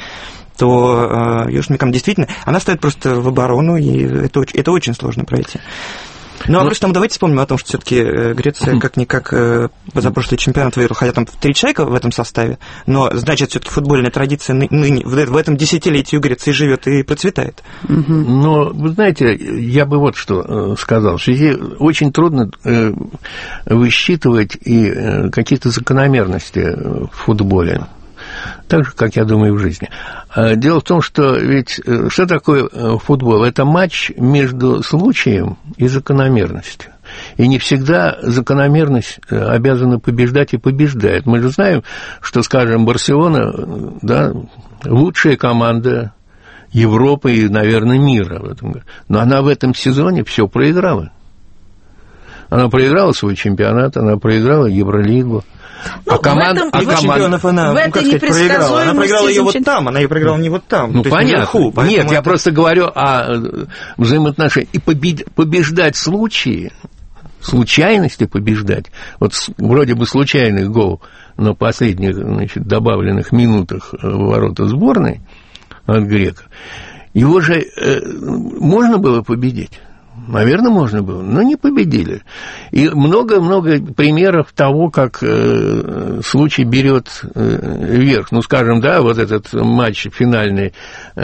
Speaker 3: то э, южная команда действительно, она стоит просто в оборону, и это, это очень сложно пройти. Ну, а просто давайте вспомним о том, что все-таки Греция как-никак позапрошлый чемпионат выиграл, хотя там три человека в этом составе, но, значит, все-таки футбольная традиция ныне, в этом десятилетии у Греции живет и процветает.
Speaker 2: Но, вы знаете, я бы вот что сказал. В связи очень трудно высчитывать и какие-то закономерности в футболе. Так же, как я думаю, в жизни. Дело в том, что ведь что такое футбол? Это матч между случаем и закономерностью. И не всегда закономерность обязана побеждать и побеждает. Мы же знаем, что, скажем, Барселона, да, лучшая команда Европы и, наверное, мира в этом году. Но она в этом сезоне все проиграла. Она проиграла свой чемпионат, она проиграла Евролигу.
Speaker 1: Ну,
Speaker 2: а команда,
Speaker 1: в этом,
Speaker 2: а команда...
Speaker 3: она,
Speaker 1: в
Speaker 3: ну, как сказать, проиграла. Она проиграла ее вот там, она ее проиграла не вот там.
Speaker 2: Ну, понятно.
Speaker 3: Наверху,
Speaker 2: Нет,
Speaker 3: это...
Speaker 2: я просто говорю о взаимоотношениях. И побед... побеждать случаи, случайности побеждать, вот вроде бы случайный гол на последних, значит, добавленных минутах в ворота сборной от греков, его же э, можно было победить. Наверное, можно было, но не победили. И много-много примеров того, как э, случай берет э, вверх. Ну, скажем, да, вот этот матч финальный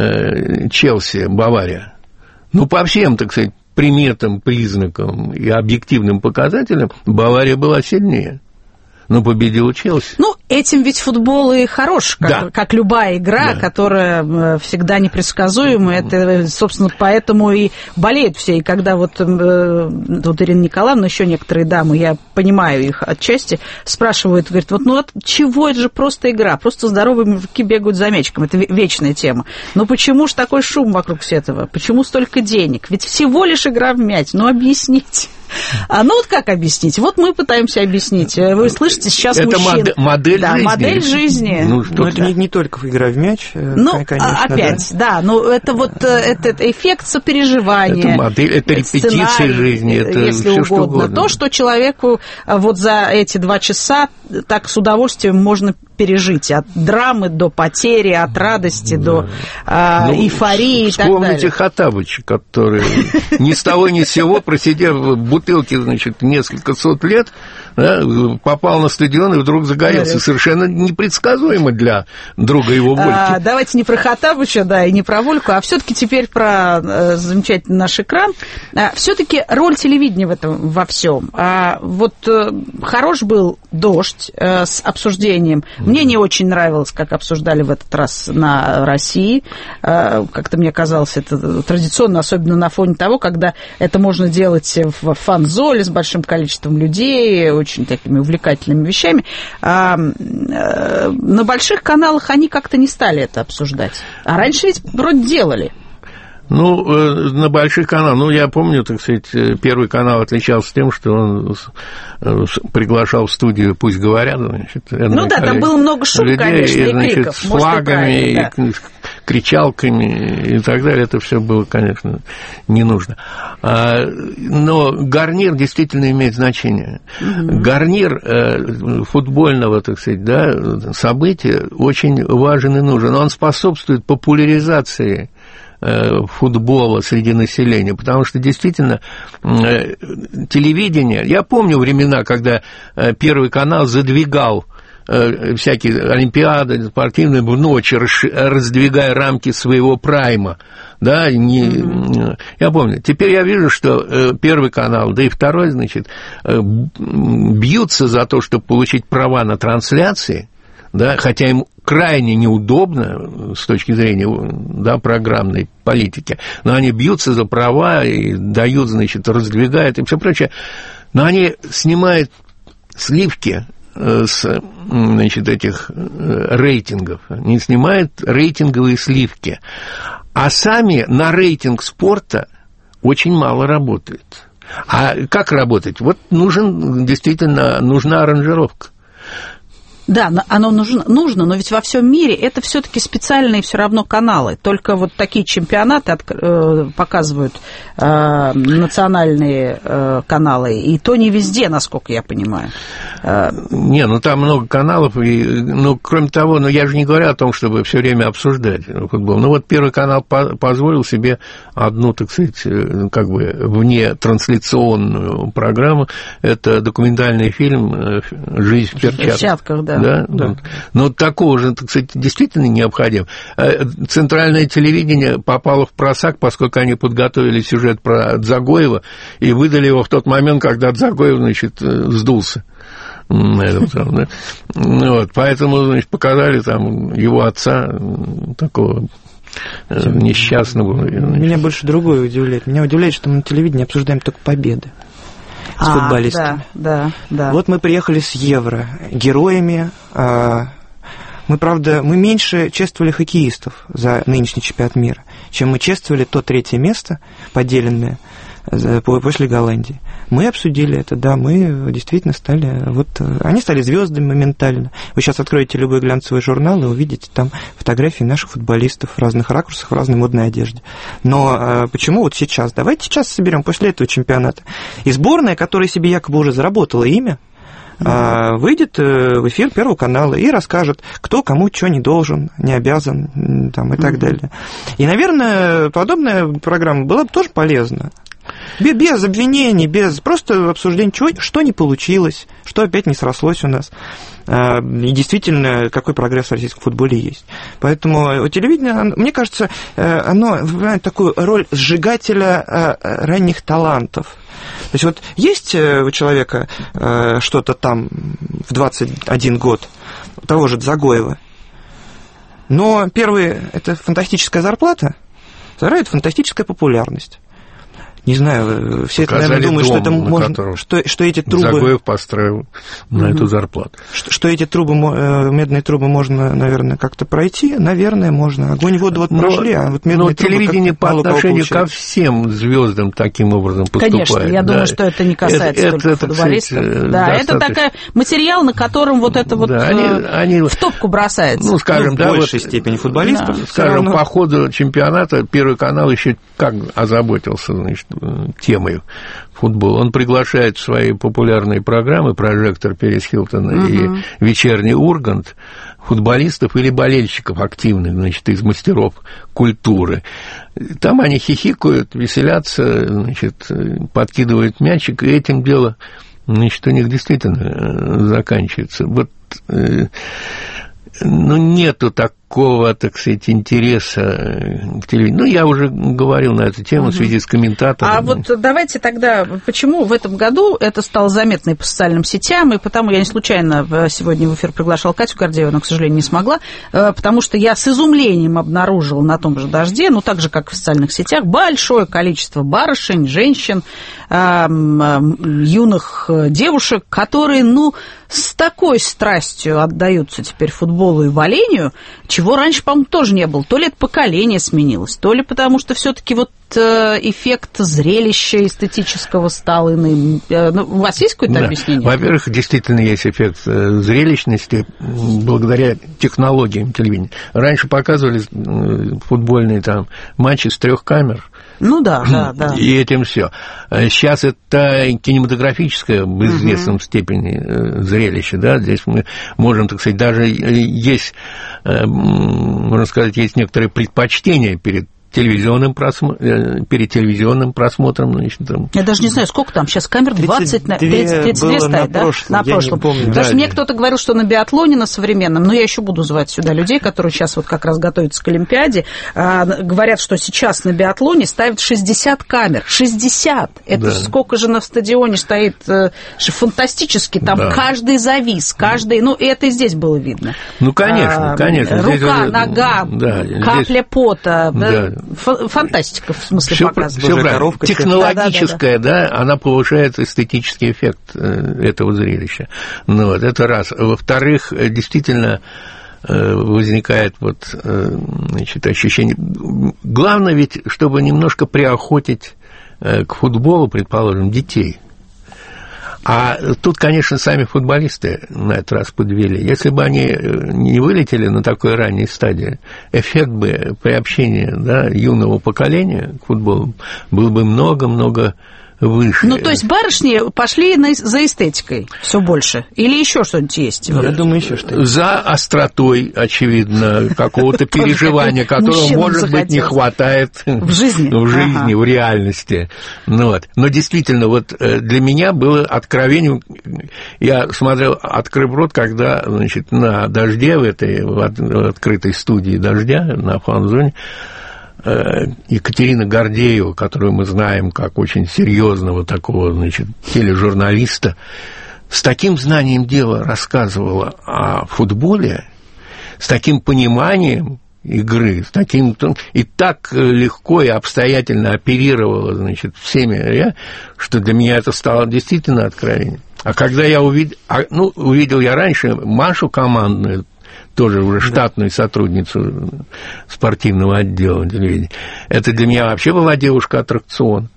Speaker 2: э, Челси-Бавария. Ну, по всем, так сказать, приметам, признакам и объективным показателям Бавария была сильнее. Но победил Челси.
Speaker 1: Ну, этим ведь футбол и хорош, как,
Speaker 2: да.
Speaker 1: как любая игра, да. которая всегда непредсказуема. Это, собственно, поэтому и болеют все. И когда вот, вот Ирина Николаевна, еще некоторые дамы, я понимаю их отчасти, спрашивают, говорят, вот ну вот чего, это же просто игра, просто здоровые мужики бегают за мячиком, это вечная тема. Но почему же такой шум вокруг всего этого? Почему столько денег? Ведь всего лишь игра в мяч, ну объясните. А ну вот как объяснить? Вот мы пытаемся объяснить. Вы слышите, сейчас
Speaker 2: это
Speaker 1: мужчин...
Speaker 2: Это модель
Speaker 1: да,
Speaker 2: жизни.
Speaker 1: модель жизни.
Speaker 3: Ну, но это не, не только игра в мяч,
Speaker 1: ну,
Speaker 3: конечно.
Speaker 1: опять, да, да, но это вот этот эффект сопереживания.
Speaker 2: Это модель, это репетиция жизни, это
Speaker 1: если
Speaker 2: все,
Speaker 1: угодно.
Speaker 2: Что угодно.
Speaker 1: То, что человеку вот за эти два часа так с удовольствием можно пережить. От драмы до потери, от радости да. до а, ну, эйфории и так далее.
Speaker 2: Вспомните Хоттабыча, который ни с того ни с сего, просидев в бутылке, значит, несколько сот лет, да, попал на стадион и вдруг загорелся. Да. Совершенно непредсказуемо для друга его Вольки.
Speaker 1: А, давайте не про Хоттабыча, да, и не про Вольку, а все-таки теперь про э, замечательный наш экран. А, все-таки роль телевидения в этом во всем. А, вот э, хорош был «Дождь» э, с обсуждением. Мне не очень нравилось, как обсуждали в этот раз на России. Э, как-то мне казалось это традиционно, особенно на фоне того, когда это можно делать в фан-золе с большим количеством людей, очень такими увлекательными вещами. А, э, на больших каналах они как-то не стали это обсуждать. А раньше ведь вроде делали.
Speaker 2: Ну, на больших каналах, ну, я помню, так сказать, Первый канал отличался тем, что он приглашал в студию, пусть говорят, значит,
Speaker 1: ну да, там было много шума,
Speaker 2: людей,
Speaker 1: конечно, и
Speaker 2: значит,
Speaker 1: криков.
Speaker 2: с флагами,
Speaker 1: да.
Speaker 2: и кричалками и так далее, это все было, конечно, не нужно. Но гарнир действительно имеет значение. Угу. Гарнир футбольного, так сказать, да, события очень важен и нужен. Он способствует популяризации футбола среди населения, потому что действительно телевидение, я помню времена, когда Первый канал задвигал всякие олимпиады спортивные в ночь, раздвигая рамки своего прайма, Да, не, я помню. Теперь я вижу, что Первый канал, да и Второй, значит, бьются за то, чтобы получить права на трансляции, да, хотя им крайне неудобно с точки зрения, да, программной политики, но они бьются за права и дают, значит, раздвигают и все прочее, но они снимают сливки с, значит, этих рейтингов, они снимают рейтинговые сливки, а сами на рейтинг спорта очень мало работают. А как работать? Вот нужен, действительно, нужна аранжировка.
Speaker 1: Да, оно нужно, нужно, но ведь во всем мире это все-таки специальные все равно каналы. Только вот такие чемпионаты от, э, показывают э, национальные э, каналы, и то не везде, насколько я понимаю. Э,
Speaker 2: не, ну там много каналов, и, ну, кроме того, ну, я же не говорю о том, чтобы все время обсуждать футбол. Ну, вот Первый канал по- позволил себе одну, так сказать, как бы вне трансляционную программу. Это документальный фильм «Жизнь в перчатках». В перчатках, да. Да? Да. Но такого же, так сказать, действительно необходимо. Центральное телевидение попало в просак, поскольку они подготовили сюжет про Дзагоева и выдали его в тот момент, когда Дзагоев, значит, сдулся. Вот, поэтому, значит, показали там его отца, такого несчастного.
Speaker 3: Меня больше другое удивляет. Меня удивляет, что мы на телевидении обсуждаем только победы с а, футболистами.
Speaker 1: Да, да, да.
Speaker 3: Вот мы приехали с Евро героями. Мы, правда, мы меньше чествовали хоккеистов за нынешний чемпионат мира, чем мы чествовали то третье место, поделенное после Голландии. Мы обсудили это, да, мы действительно стали, вот, они стали звездами моментально. Вы сейчас откроете любой глянцевый журнал и увидите там фотографии наших футболистов в разных ракурсах, в разной модной одежде. Но а, почему вот сейчас? Давайте сейчас соберем после этого чемпионата. И сборная, которая себе якобы уже заработала имя, Mm-hmm. выйдет в эфир Первого канала и расскажет, кто кому что не должен, не обязан, там, и mm-hmm. так далее. И, наверное, подобная программа была бы тоже полезна. Без обвинений, без просто обсуждения, чего, что не получилось, что опять не срослось у нас. И действительно, какой прогресс в российском футболе есть. Поэтому телевидение, мне кажется, оно выполняет такую роль сжигателя ранних талантов. То есть вот есть у человека что-то там в двадцать один год, у того же Дзагоева, но первый – это фантастическая зарплата, второй – это фантастическая популярность. Не знаю, все это, наверное, думают, что это можно, что, что эти трубы...
Speaker 2: Дзагоев построил на эту зарплату.
Speaker 3: Что, что эти трубы, медные трубы можно, наверное, как-то пройти, наверное, можно. Огонь, воду вот прошли, а вот медные
Speaker 2: но
Speaker 3: трубы...
Speaker 2: Но телевидение по отношению ко всем звездам таким образом поступает.
Speaker 1: Конечно, я
Speaker 2: да.
Speaker 1: думаю, что это не касается это, только это, футболистов.
Speaker 2: Кстати,
Speaker 1: да,
Speaker 2: достаточно...
Speaker 1: это такой материал, на котором вот это вот да, они, они... в топку бросается.
Speaker 2: Ну, скажем,
Speaker 3: ну, в
Speaker 2: да,
Speaker 3: большей
Speaker 2: вот,
Speaker 3: степени футболистов.
Speaker 2: Да, скажем, равно... по ходу чемпионата Первый канал еще как озаботился, значит, темой футбол. Он приглашает в свои популярные программы «Прожектор», «Перес Хилтон» uh-huh. и «Вечерний Ургант» футболистов или болельщиков активных, значит, из мастеров культуры. Там они хихикают, веселятся, значит, подкидывают мячик, и этим дело, значит, у них действительно заканчивается. Вот, ну, нету такого, так сказать, интереса к телевидению. Ну, я уже говорил на эту тему угу. в связи с комментатором.
Speaker 1: А вот давайте тогда, почему в этом году это стало заметно и по социальным сетям, и потому я не случайно сегодня в эфир приглашала Катю Гордееву, но, к сожалению, не смогла, потому что я с изумлением обнаружила на том же «Дожде», ну, так же, как и в социальных сетях, большое количество барышень, женщин, юных девушек, которые, ну, с такой страстью отдаются теперь футболу и болению, чего раньше, по-моему, тоже не было. То ли это поколение сменилось, то ли потому что все-таки вот эффект зрелища эстетического стал иным. Ну, у вас есть какое-то
Speaker 2: да.
Speaker 1: объяснение?
Speaker 2: Во-первых, действительно есть эффект зрелищности благодаря технологиям телевидения. Раньше показывали футбольные там матчи с трех камер.
Speaker 1: Ну да, да, да.
Speaker 2: И этим все. Сейчас это кинематографическое в известном uh-huh. степени зрелище, да, здесь мы можем, так сказать, даже есть, можно сказать, есть некоторые предпочтения перед телевизионным просмотром, перед телевизионным просмотром. Значит, там.
Speaker 1: Я даже не знаю, сколько там сейчас камер, двадцать, тридцать, тридцать две стоит, да?
Speaker 3: Прошлом,
Speaker 1: на прошлом. Потому
Speaker 2: да,
Speaker 1: что мне кто-то говорил, что на биатлоне, на современном, но я еще буду звать сюда людей, которые сейчас вот как раз готовятся к Олимпиаде, а, говорят, что сейчас на биатлоне ставят шестьдесят камер. шестьдесят! Это да. Сколько же на стадионе стоит, фантастически, там да. каждый завис, каждый, ну, это и здесь было видно.
Speaker 2: Ну, конечно, а, конечно.
Speaker 1: Рука,
Speaker 2: здесь,
Speaker 1: нога, да, капля здесь... пота, да. Фантастика, в смысле,
Speaker 2: все,
Speaker 1: показывает.
Speaker 2: Все правильно. Технологическая, да, да, да, да, она повышает эстетический эффект этого зрелища. Ну, вот, это раз. Во-вторых, действительно возникает вот, значит, ощущение... Главное ведь, чтобы немножко приохотить к футболу, предположим, детей. А тут, конечно, сами футболисты на этот раз подвели. Если бы они не вылетели на такой ранней стадии, эффект бы приобщения, да, юного поколения к футболу был бы много-много выше.
Speaker 1: Ну, то есть барышни пошли на, за эстетикой все больше? Или еще что-нибудь есть?
Speaker 3: Я думаю, еще что-то.
Speaker 2: За остротой, очевидно, какого-то переживания, которого, может быть, не хватает
Speaker 1: в жизни,
Speaker 2: в, жизни, в реальности. Но действительно, вот для меня было откровением. Я смотрел, открыв рот, когда, значит, на «Дожде», в этой в открытой студии «Дождя» на фан-зоне, Екатерина Гордеева, которую мы знаем как очень серьезного такого, значит, тележурналиста, с таким знанием дела рассказывала о футболе, с таким пониманием игры, с таким, и так легко и обстоятельно оперировала, значит, всеми, что для меня это стало действительно откровением. А когда я увидел, ну, увидел я раньше Машу командную, тоже уже штатную сотрудницу спортивного отдела телевидения. Это для меня вообще была девушка-аттракцион.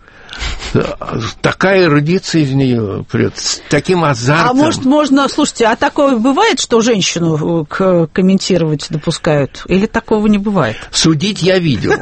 Speaker 2: Такая эрудиция из нее, с таким азартом.
Speaker 1: А может, можно, слушайте, а такое бывает, что женщину комментировать допускают? Или такого не бывает?
Speaker 2: Судить я видел.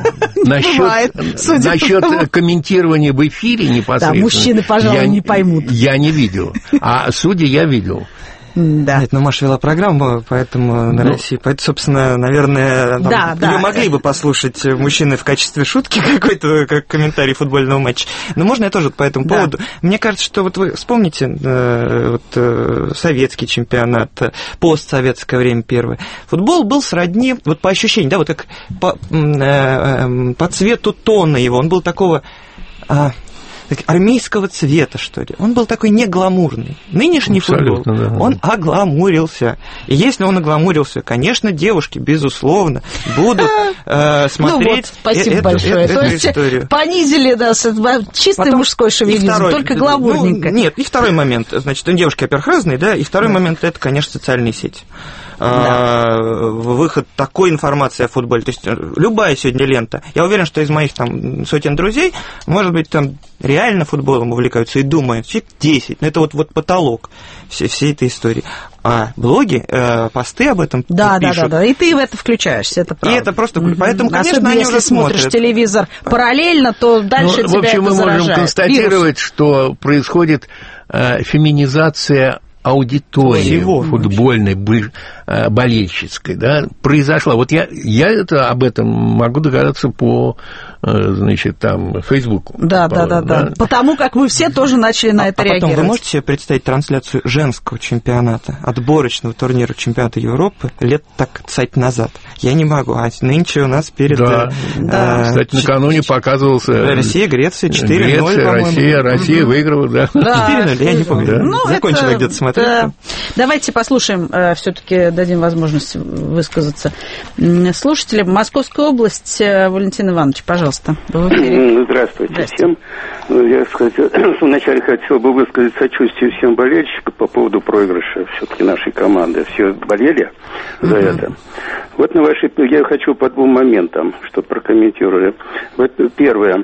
Speaker 2: Насчет комментирования в эфире непосредственно.
Speaker 1: Да, мужчины, пожалуй, не поймут.
Speaker 2: Я не видел. А судьи я видел.
Speaker 3: Да. Нет, ну Маша вела программу, поэтому на ну, России, поэтому, собственно, наверное,
Speaker 1: да,
Speaker 3: ее
Speaker 1: да.
Speaker 3: могли бы послушать мужчины в качестве шутки какой-то, как комментарий футбольного матча. Но можно я тоже по этому да. поводу? Мне кажется, что вот вы вспомните э, вот, э, советский чемпионат, постсоветское время первое. Футбол был сродни, вот по ощущению, да, вот как по, э, э, по цвету тона его, он был такого... Э, армейского цвета, что ли. Он был такой не гламурный. Нынешний футбол, да. он огламурился. И если он огламурился, конечно, девушки, безусловно, будут э, смотреть ну вот,
Speaker 1: спасибо
Speaker 3: эту,
Speaker 1: большое.
Speaker 3: эту,
Speaker 1: То
Speaker 3: эту
Speaker 1: есть
Speaker 3: историю.
Speaker 1: Понизили нас, чистый Потом мужской шовинизм, второй, только гламурненько.
Speaker 3: Ну, нет, и второй момент. Значит, девушки, во-первых, разные, да, и второй да. момент, это, конечно, социальные сети. Да. Выход такой информации о футболе. То есть любая сегодня лента. Я уверен, что из моих там сотен друзей, может быть, там реально футболом увлекаются и думают, все десять. Но это вот, вот потолок всей, всей этой истории. А блоги, э, посты об этом
Speaker 1: да,
Speaker 3: пишут.
Speaker 1: Да, да, да. И ты в это включаешься, это правда.
Speaker 3: И это просто... Mm-hmm. Поэтому, конечно,
Speaker 1: особенно
Speaker 3: они
Speaker 1: если
Speaker 3: уже
Speaker 1: смотришь
Speaker 3: смотрят.
Speaker 1: Телевизор параллельно, то дальше
Speaker 2: ну,
Speaker 1: тебя
Speaker 2: в общем,
Speaker 1: это
Speaker 2: мы
Speaker 1: заражает.
Speaker 2: можем констатировать,
Speaker 1: Вирус.
Speaker 2: что происходит э, феминизация аудитории Всего. футбольной, болельщицкой, да, произошла. Вот я, я это, об этом могу догадаться по, значит, там, Фейсбуку.
Speaker 1: Да, да, да, да. Потому как мы все тоже начали на
Speaker 3: а,
Speaker 1: это
Speaker 3: а
Speaker 1: реагировать.
Speaker 3: Потом вы можете себе представить трансляцию женского чемпионата, отборочного турнира чемпионата Европы лет так, кстати, назад? Я не могу, а нынче у нас перед...
Speaker 2: Да, э, да. Э, Кстати, накануне ч- показывался...
Speaker 3: Россия, Греция, четыре ноль,
Speaker 2: Греция, Россия, Россия угу. выиграла, да.
Speaker 1: да.
Speaker 3: четыре ноль, я не помню. Да. Ну, закончила где-то смотреть. Да.
Speaker 1: Давайте послушаем, все-таки дадим возможность высказаться слушателям. Московская область, Валентин Иванович, пожалуйста.
Speaker 7: Здравствуйте, Здравствуйте всем. Я сказать, вначале хотел бы высказать сочувствие всем болельщикам по поводу проигрыша все-таки нашей команды. Все болели за uh-huh. это. Вот на вашей... Я хочу по двум моментам, что прокомментировали. Вот первое.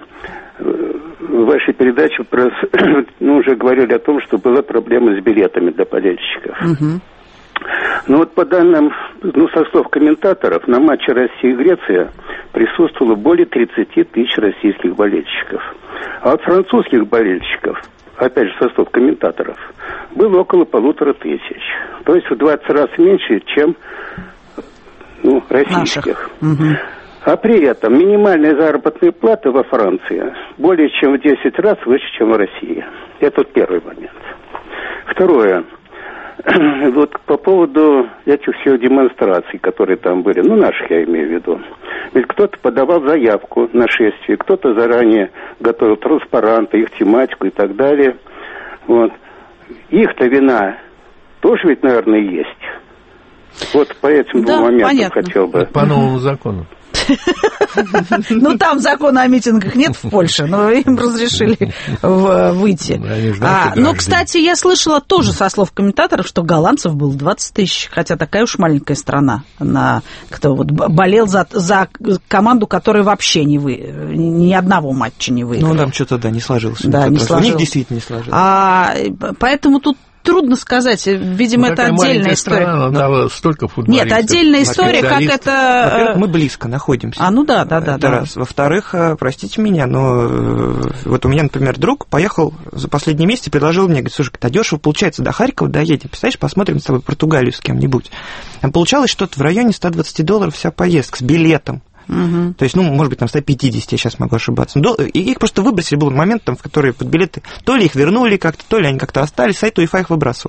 Speaker 7: В вашей передаче про, ну, уже говорили о том, что была проблема с билетами для болельщиков. Uh-huh. Ну вот по данным, ну, со слов комментаторов, на матче Россия и Греция присутствовало более тридцать тысяч российских болельщиков. А от французских болельщиков, опять же со слов комментаторов, было около полутора тысяч. То есть в двадцать раз меньше, чем, ну, российских.
Speaker 1: Угу.
Speaker 7: А при этом минимальная заработная плата во Франции более чем в десять раз выше, чем в России. Это вот первый момент. Второе. Вот по поводу этих всех демонстраций, которые там были, ну, наших я имею в виду. Ведь кто-то подавал заявку на шествие, кто-то заранее готовил транспаранты, их тематику и так далее. Вот. Их-то вина тоже ведь, наверное, есть. Вот по этим
Speaker 1: да,
Speaker 7: двум моментам
Speaker 1: понятно.
Speaker 7: хотел бы...
Speaker 2: По новому закону.
Speaker 1: Ну, там закона о митингах нет в Польше, но им разрешили выйти. Но, кстати, я слышала тоже со слов комментаторов, что голландцев было двадцать тысяч, хотя такая уж маленькая страна, кто вот болел за команду, которая вообще не вы, ни одного матча не выиграла.
Speaker 3: Ну, там что-то, да, не сложилось.
Speaker 1: Да, не сложилось.
Speaker 3: У них действительно не сложилось.
Speaker 1: Поэтому тут трудно сказать, видимо, ну, это отдельная история.
Speaker 2: Страна, дала столько футболистов.
Speaker 1: Нет, отдельная история, как это...
Speaker 3: Во-первых, мы близко находимся.
Speaker 1: А, ну да, да, да.
Speaker 3: Это
Speaker 1: да.
Speaker 3: раз. Во-вторых, простите меня, но вот у меня, например, друг поехал за последний месяц и предложил мне, говорит, слушай, а дешево получается, до Харькова доедем, представляешь, посмотрим с тобой Португалию с кем-нибудь. Там получалось что-то в районе сто двадцать долларов вся поездка с билетом. Угу. То есть, ну, может быть, там сто пятьдесят, я сейчас могу ошибаться. Но их просто выбросили, был момент, там, в который под билеты то ли их вернули как-то, то ли они как-то остались, сайт УЕФА их выбрасывал.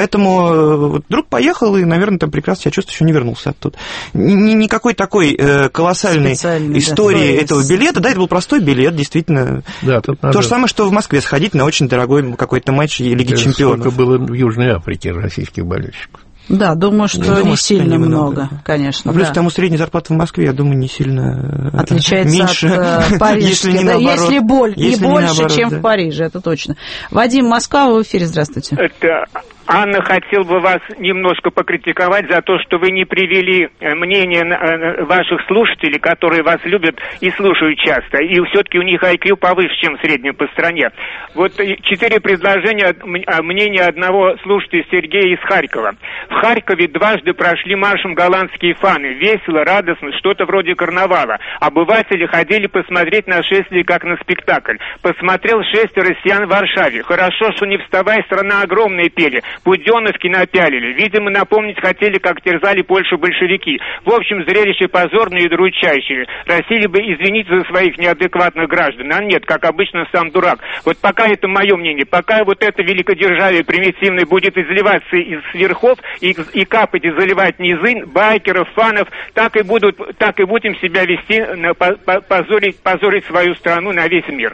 Speaker 3: Поэтому вот, друг поехал и, наверное, там прекрасно себя чувствует, что не вернулся оттуда. Ни, никакой такой э, колоссальной истории да, этого билета, да, это был простой билет, действительно. Да, тут надо... То же самое, что в Москве сходить на очень дорогой какой-то матч Лиги Чемпионов.
Speaker 2: Сколько было в Южной Африке российских болельщиков?
Speaker 1: Да, думаю, что думаю, не что сильно много, много, конечно.
Speaker 3: А плюс
Speaker 1: да.
Speaker 3: тому средняя зарплата в Москве, я думаю, не сильно
Speaker 1: отличается
Speaker 3: меньше,
Speaker 1: от парижской, если не, да, если боль, если не больше, наоборот, чем да. в Париже, это точно. Вадим, Москва, вы в эфире, здравствуйте.
Speaker 8: Это... Анна, хотел бы вас немножко покритиковать за то, что вы не привели мнение ваших слушателей, которые вас любят и слушают часто, и все-таки у них ай кью повыше, чем в среднем по стране. Вот четыре предложения мнения одного слушателя Сергея из Харькова. В Харькове дважды прошли маршем голландские фаны. Весело, радостно, что-то вроде карнавала. Обыватели ходили посмотреть на шествие, как на спектакль. Посмотрел шествие россиян в Варшаве. Хорошо, что не вставай, страна огромная пели. Буденовки напялили. Видимо, напомнить хотели, как терзали Польшу большевики. В общем, зрелище позорное и удручающее. Просили бы извинить за своих неадекватных граждан. А нет, как обычно, сам дурак. Вот пока это мое мнение. Пока вот это великодержавие примитивное будет изливаться из верхов и, и капать и заливать низы, байкеров, фанов, так и будут, так и будем себя вести, позорить, позорить свою страну на весь мир.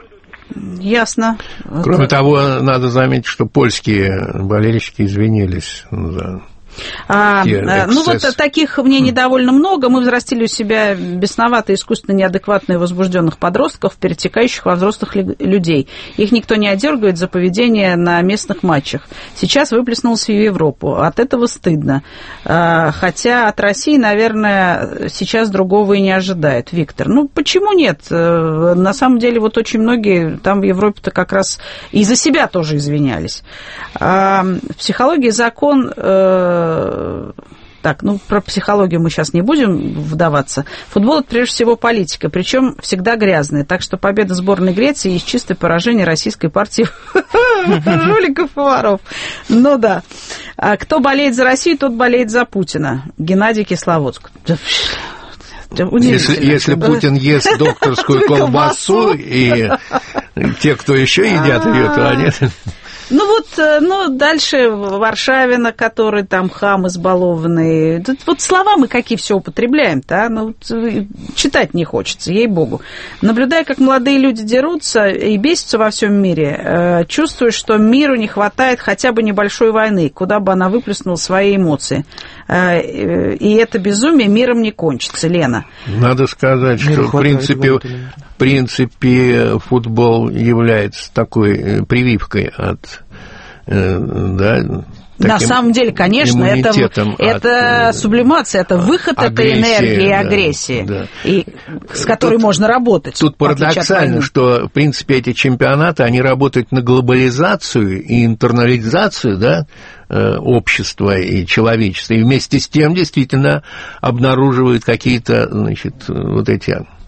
Speaker 1: Ясно.
Speaker 2: Кроме того, надо заметить, что польские болельщики извинились за...
Speaker 1: А, ну вот таких мнений довольно много. Мы взрастили у себя бесноватые, искусственно неадекватные, возбужденных подростков, перетекающих во взрослых людей. Их никто не одергивает за поведение на местных матчах. Сейчас выплеснулось в Европу. От этого стыдно. Хотя от России, наверное, сейчас другого и не ожидают. Виктор, ну почему нет? На самом деле вот очень многие там в Европе-то как раз и за себя тоже извинялись. В психологии закон... Так, ну, про психологию мы сейчас не будем вдаваться. Футбол – это прежде всего политика, причем всегда грязная. Так что победа сборной Греции есть чистое поражение российской партии жуликов и воров. Ну да. А кто болеет за Россию, тот болеет за Путина. Геннадий Кисловодск.
Speaker 2: Если, если Путин ест докторскую колбасу, и те, кто еще едят ее, то они...
Speaker 1: Ну вот, ну, дальше Варшавина, который там хам избалованный. Вот слова мы какие все употребляем-то, а? Ну, читать не хочется, ей-богу. Наблюдая, как молодые люди дерутся и бесятся во всем мире, чувствую, что миру не хватает хотя бы небольшой войны, куда бы она выплеснула свои эмоции. И это безумие миром не кончится, Лена.
Speaker 2: Надо сказать, что, в принципе, в принципе, футбол является такой прививкой от... Да,
Speaker 1: на самом деле, конечно, это, это от, сублимация, это выход этой энергии и да, агрессии, да. И, с которой тут, можно работать.
Speaker 2: Тут парадоксально, что, в принципе, эти чемпионаты, они работают на глобализацию и интернализацию, да, общества и человечества, и вместе с тем действительно обнаруживают какие-то, значит, вот эти...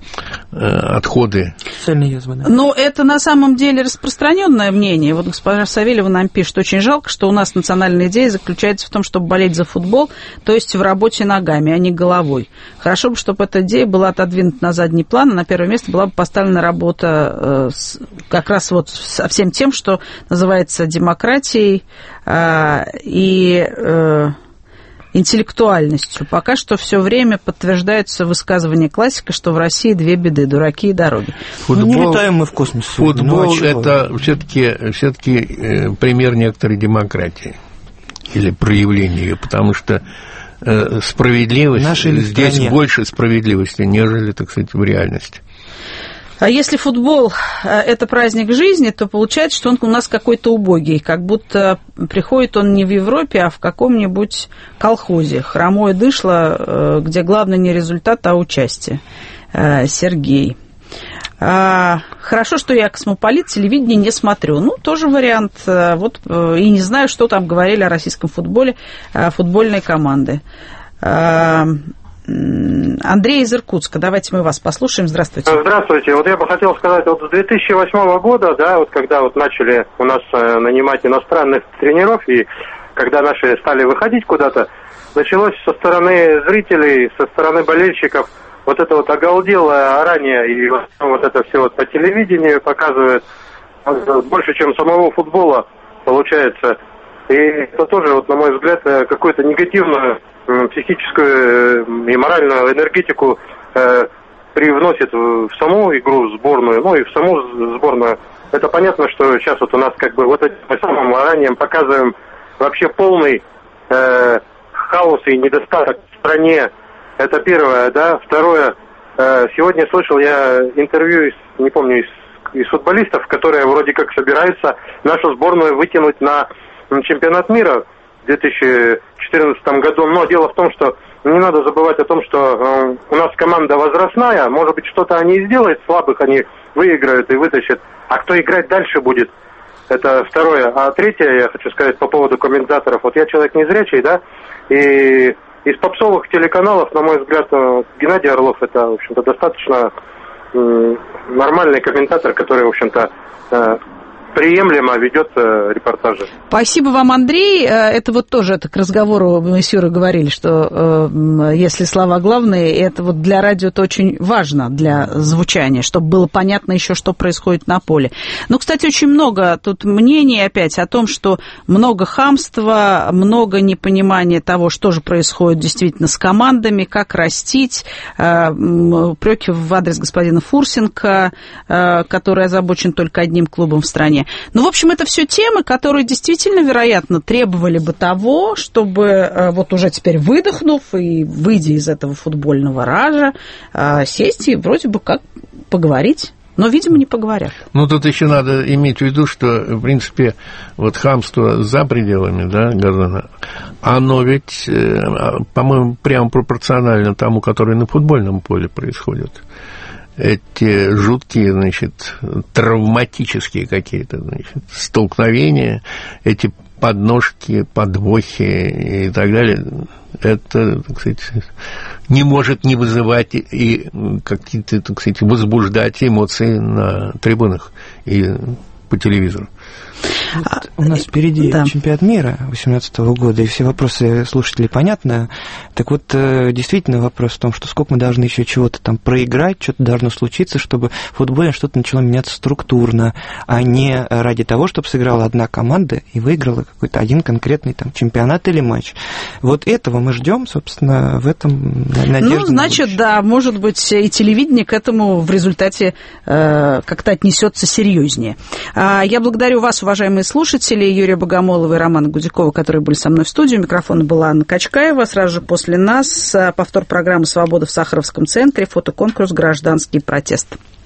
Speaker 2: отходы.
Speaker 3: Цельные язвы, да.
Speaker 1: Но это на самом деле распространенное мнение. Вот госпожа Савельева нам пишет, очень жалко, что у нас национальная идея заключается в том, чтобы болеть за футбол, то есть в работе ногами, а не головой. Хорошо бы, чтобы эта идея была отодвинута на задний план, а на первое место была бы поставлена работа с, как раз вот со всем тем, что называется демократией э, и... Э, интеллектуальностью. Пока что все время подтверждается высказывание классика, что в России две беды – дураки и дороги.
Speaker 2: Футбол,
Speaker 3: ну, не летаем мы в космос.
Speaker 2: Футбол
Speaker 3: ну, а
Speaker 2: это все-таки, все-таки э, пример некоторой демократии или проявления ее, потому что э, справедливость, здесь стране. Больше справедливости, нежели, так сказать, в реальности.
Speaker 1: А если футбол – это праздник жизни, то получается, что он у нас какой-то убогий, как будто приходит он не в Европе, а в каком-нибудь колхозе. Хромое дышло, где главное не результат, а участие. Сергей. Хорошо, что я космополит, телевидение не смотрю. Ну, тоже вариант. Вот, и не знаю, что там говорили о российском футболе футбольные команды. Андрей из Иркутска, давайте мы вас послушаем. Здравствуйте.
Speaker 9: Здравствуйте. Вот я бы хотел сказать, вот с две тысячи восьмого года, да, вот когда вот начали у нас нанимать иностранных тренеров, и когда наши стали выходить куда-то, началось со стороны зрителей, со стороны болельщиков вот это вот оголделое орание, и вот, вот это все вот по телевидению показывают больше, чем самого футбола получается. И это тоже, вот, на мой взгляд, какую-то негативную психическую и моральную энергетику э, привносит в саму игру сборную, ну и в саму сборную. Это понятно, что сейчас вот у нас как бы вот этим самым оранием показываем вообще полный э, хаос и недостаток в стране. Это первое, да. Второе, э, сегодня слышал я интервью, из, не помню, из, из футболистов, которые вроде как собираются нашу сборную вытянуть на чемпионат мира в две тысячи четырнадцатом году. Но дело в том, что не надо забывать о том, что э, у нас команда возрастная, может быть, что-то они и сделают, слабых они выиграют и вытащат. А кто играть дальше будет? Это второе. А третье, я хочу сказать по поводу комментаторов. Вот я человек незрячий, да, и из попсовых телеканалов, на мой взгляд, Геннадий Орлов это, в общем-то, достаточно э, нормальный комментатор, который, в общем-то, э, приемлемо ведет э, репортажи.
Speaker 1: Спасибо вам, Андрей. Это вот тоже это к разговору мы с Юрой говорили, что э, если слова главные, это вот для радио это очень важно, для звучания, чтобы было понятно еще, что происходит на поле. Ну, кстати, очень много тут мнений опять о том, что много хамства, много непонимания того, что же происходит действительно с командами, как растить, э, упреки в адрес господина Фурсенко, э, который озабочен только одним клубом в стране. Ну, в общем, это все темы, которые действительно, вероятно, требовали бы того, чтобы вот уже теперь выдохнув и выйдя из этого футбольного ража, сесть и вроде бы как поговорить. Но, видимо, не поговорят.
Speaker 2: Ну, тут еще надо иметь в виду, что, в принципе, вот хамство за пределами, да, газона, оно ведь, по-моему, прямо пропорционально тому, которое на футбольном поле происходит. Эти жуткие, значит, травматические какие-то, значит, столкновения, эти подножки, подвохи и так далее, это, так сказать, не может не вызывать и какие-то, так сказать, возбуждать эмоции на трибунах и по телевизору.
Speaker 3: Вот у нас впереди да. чемпионат мира две тысячи восемнадцатого года, и все вопросы слушателей понятны. Так вот, действительно вопрос в том, что сколько мы должны еще чего-то там проиграть, что-то должно случиться, чтобы в футболе что-то начало меняться структурно, а не ради того, чтобы сыграла одна команда и выиграла какой-то один конкретный там чемпионат или матч. Вот этого мы ждем, собственно, в этом надежда.
Speaker 1: Ну, значит, да, может быть, и телевидение к этому в результате э, как-то отнесется серьезнее. Я благодарю вас, уважаемые слушатели, Юрия Богомолова и Романа Гудякова, которые были со мной в студии. У микрофона была Анна Качкаева. Сразу же после нас повтор программы «Свобода» в Сахаровском центре, фотоконкурс «Гражданский протест».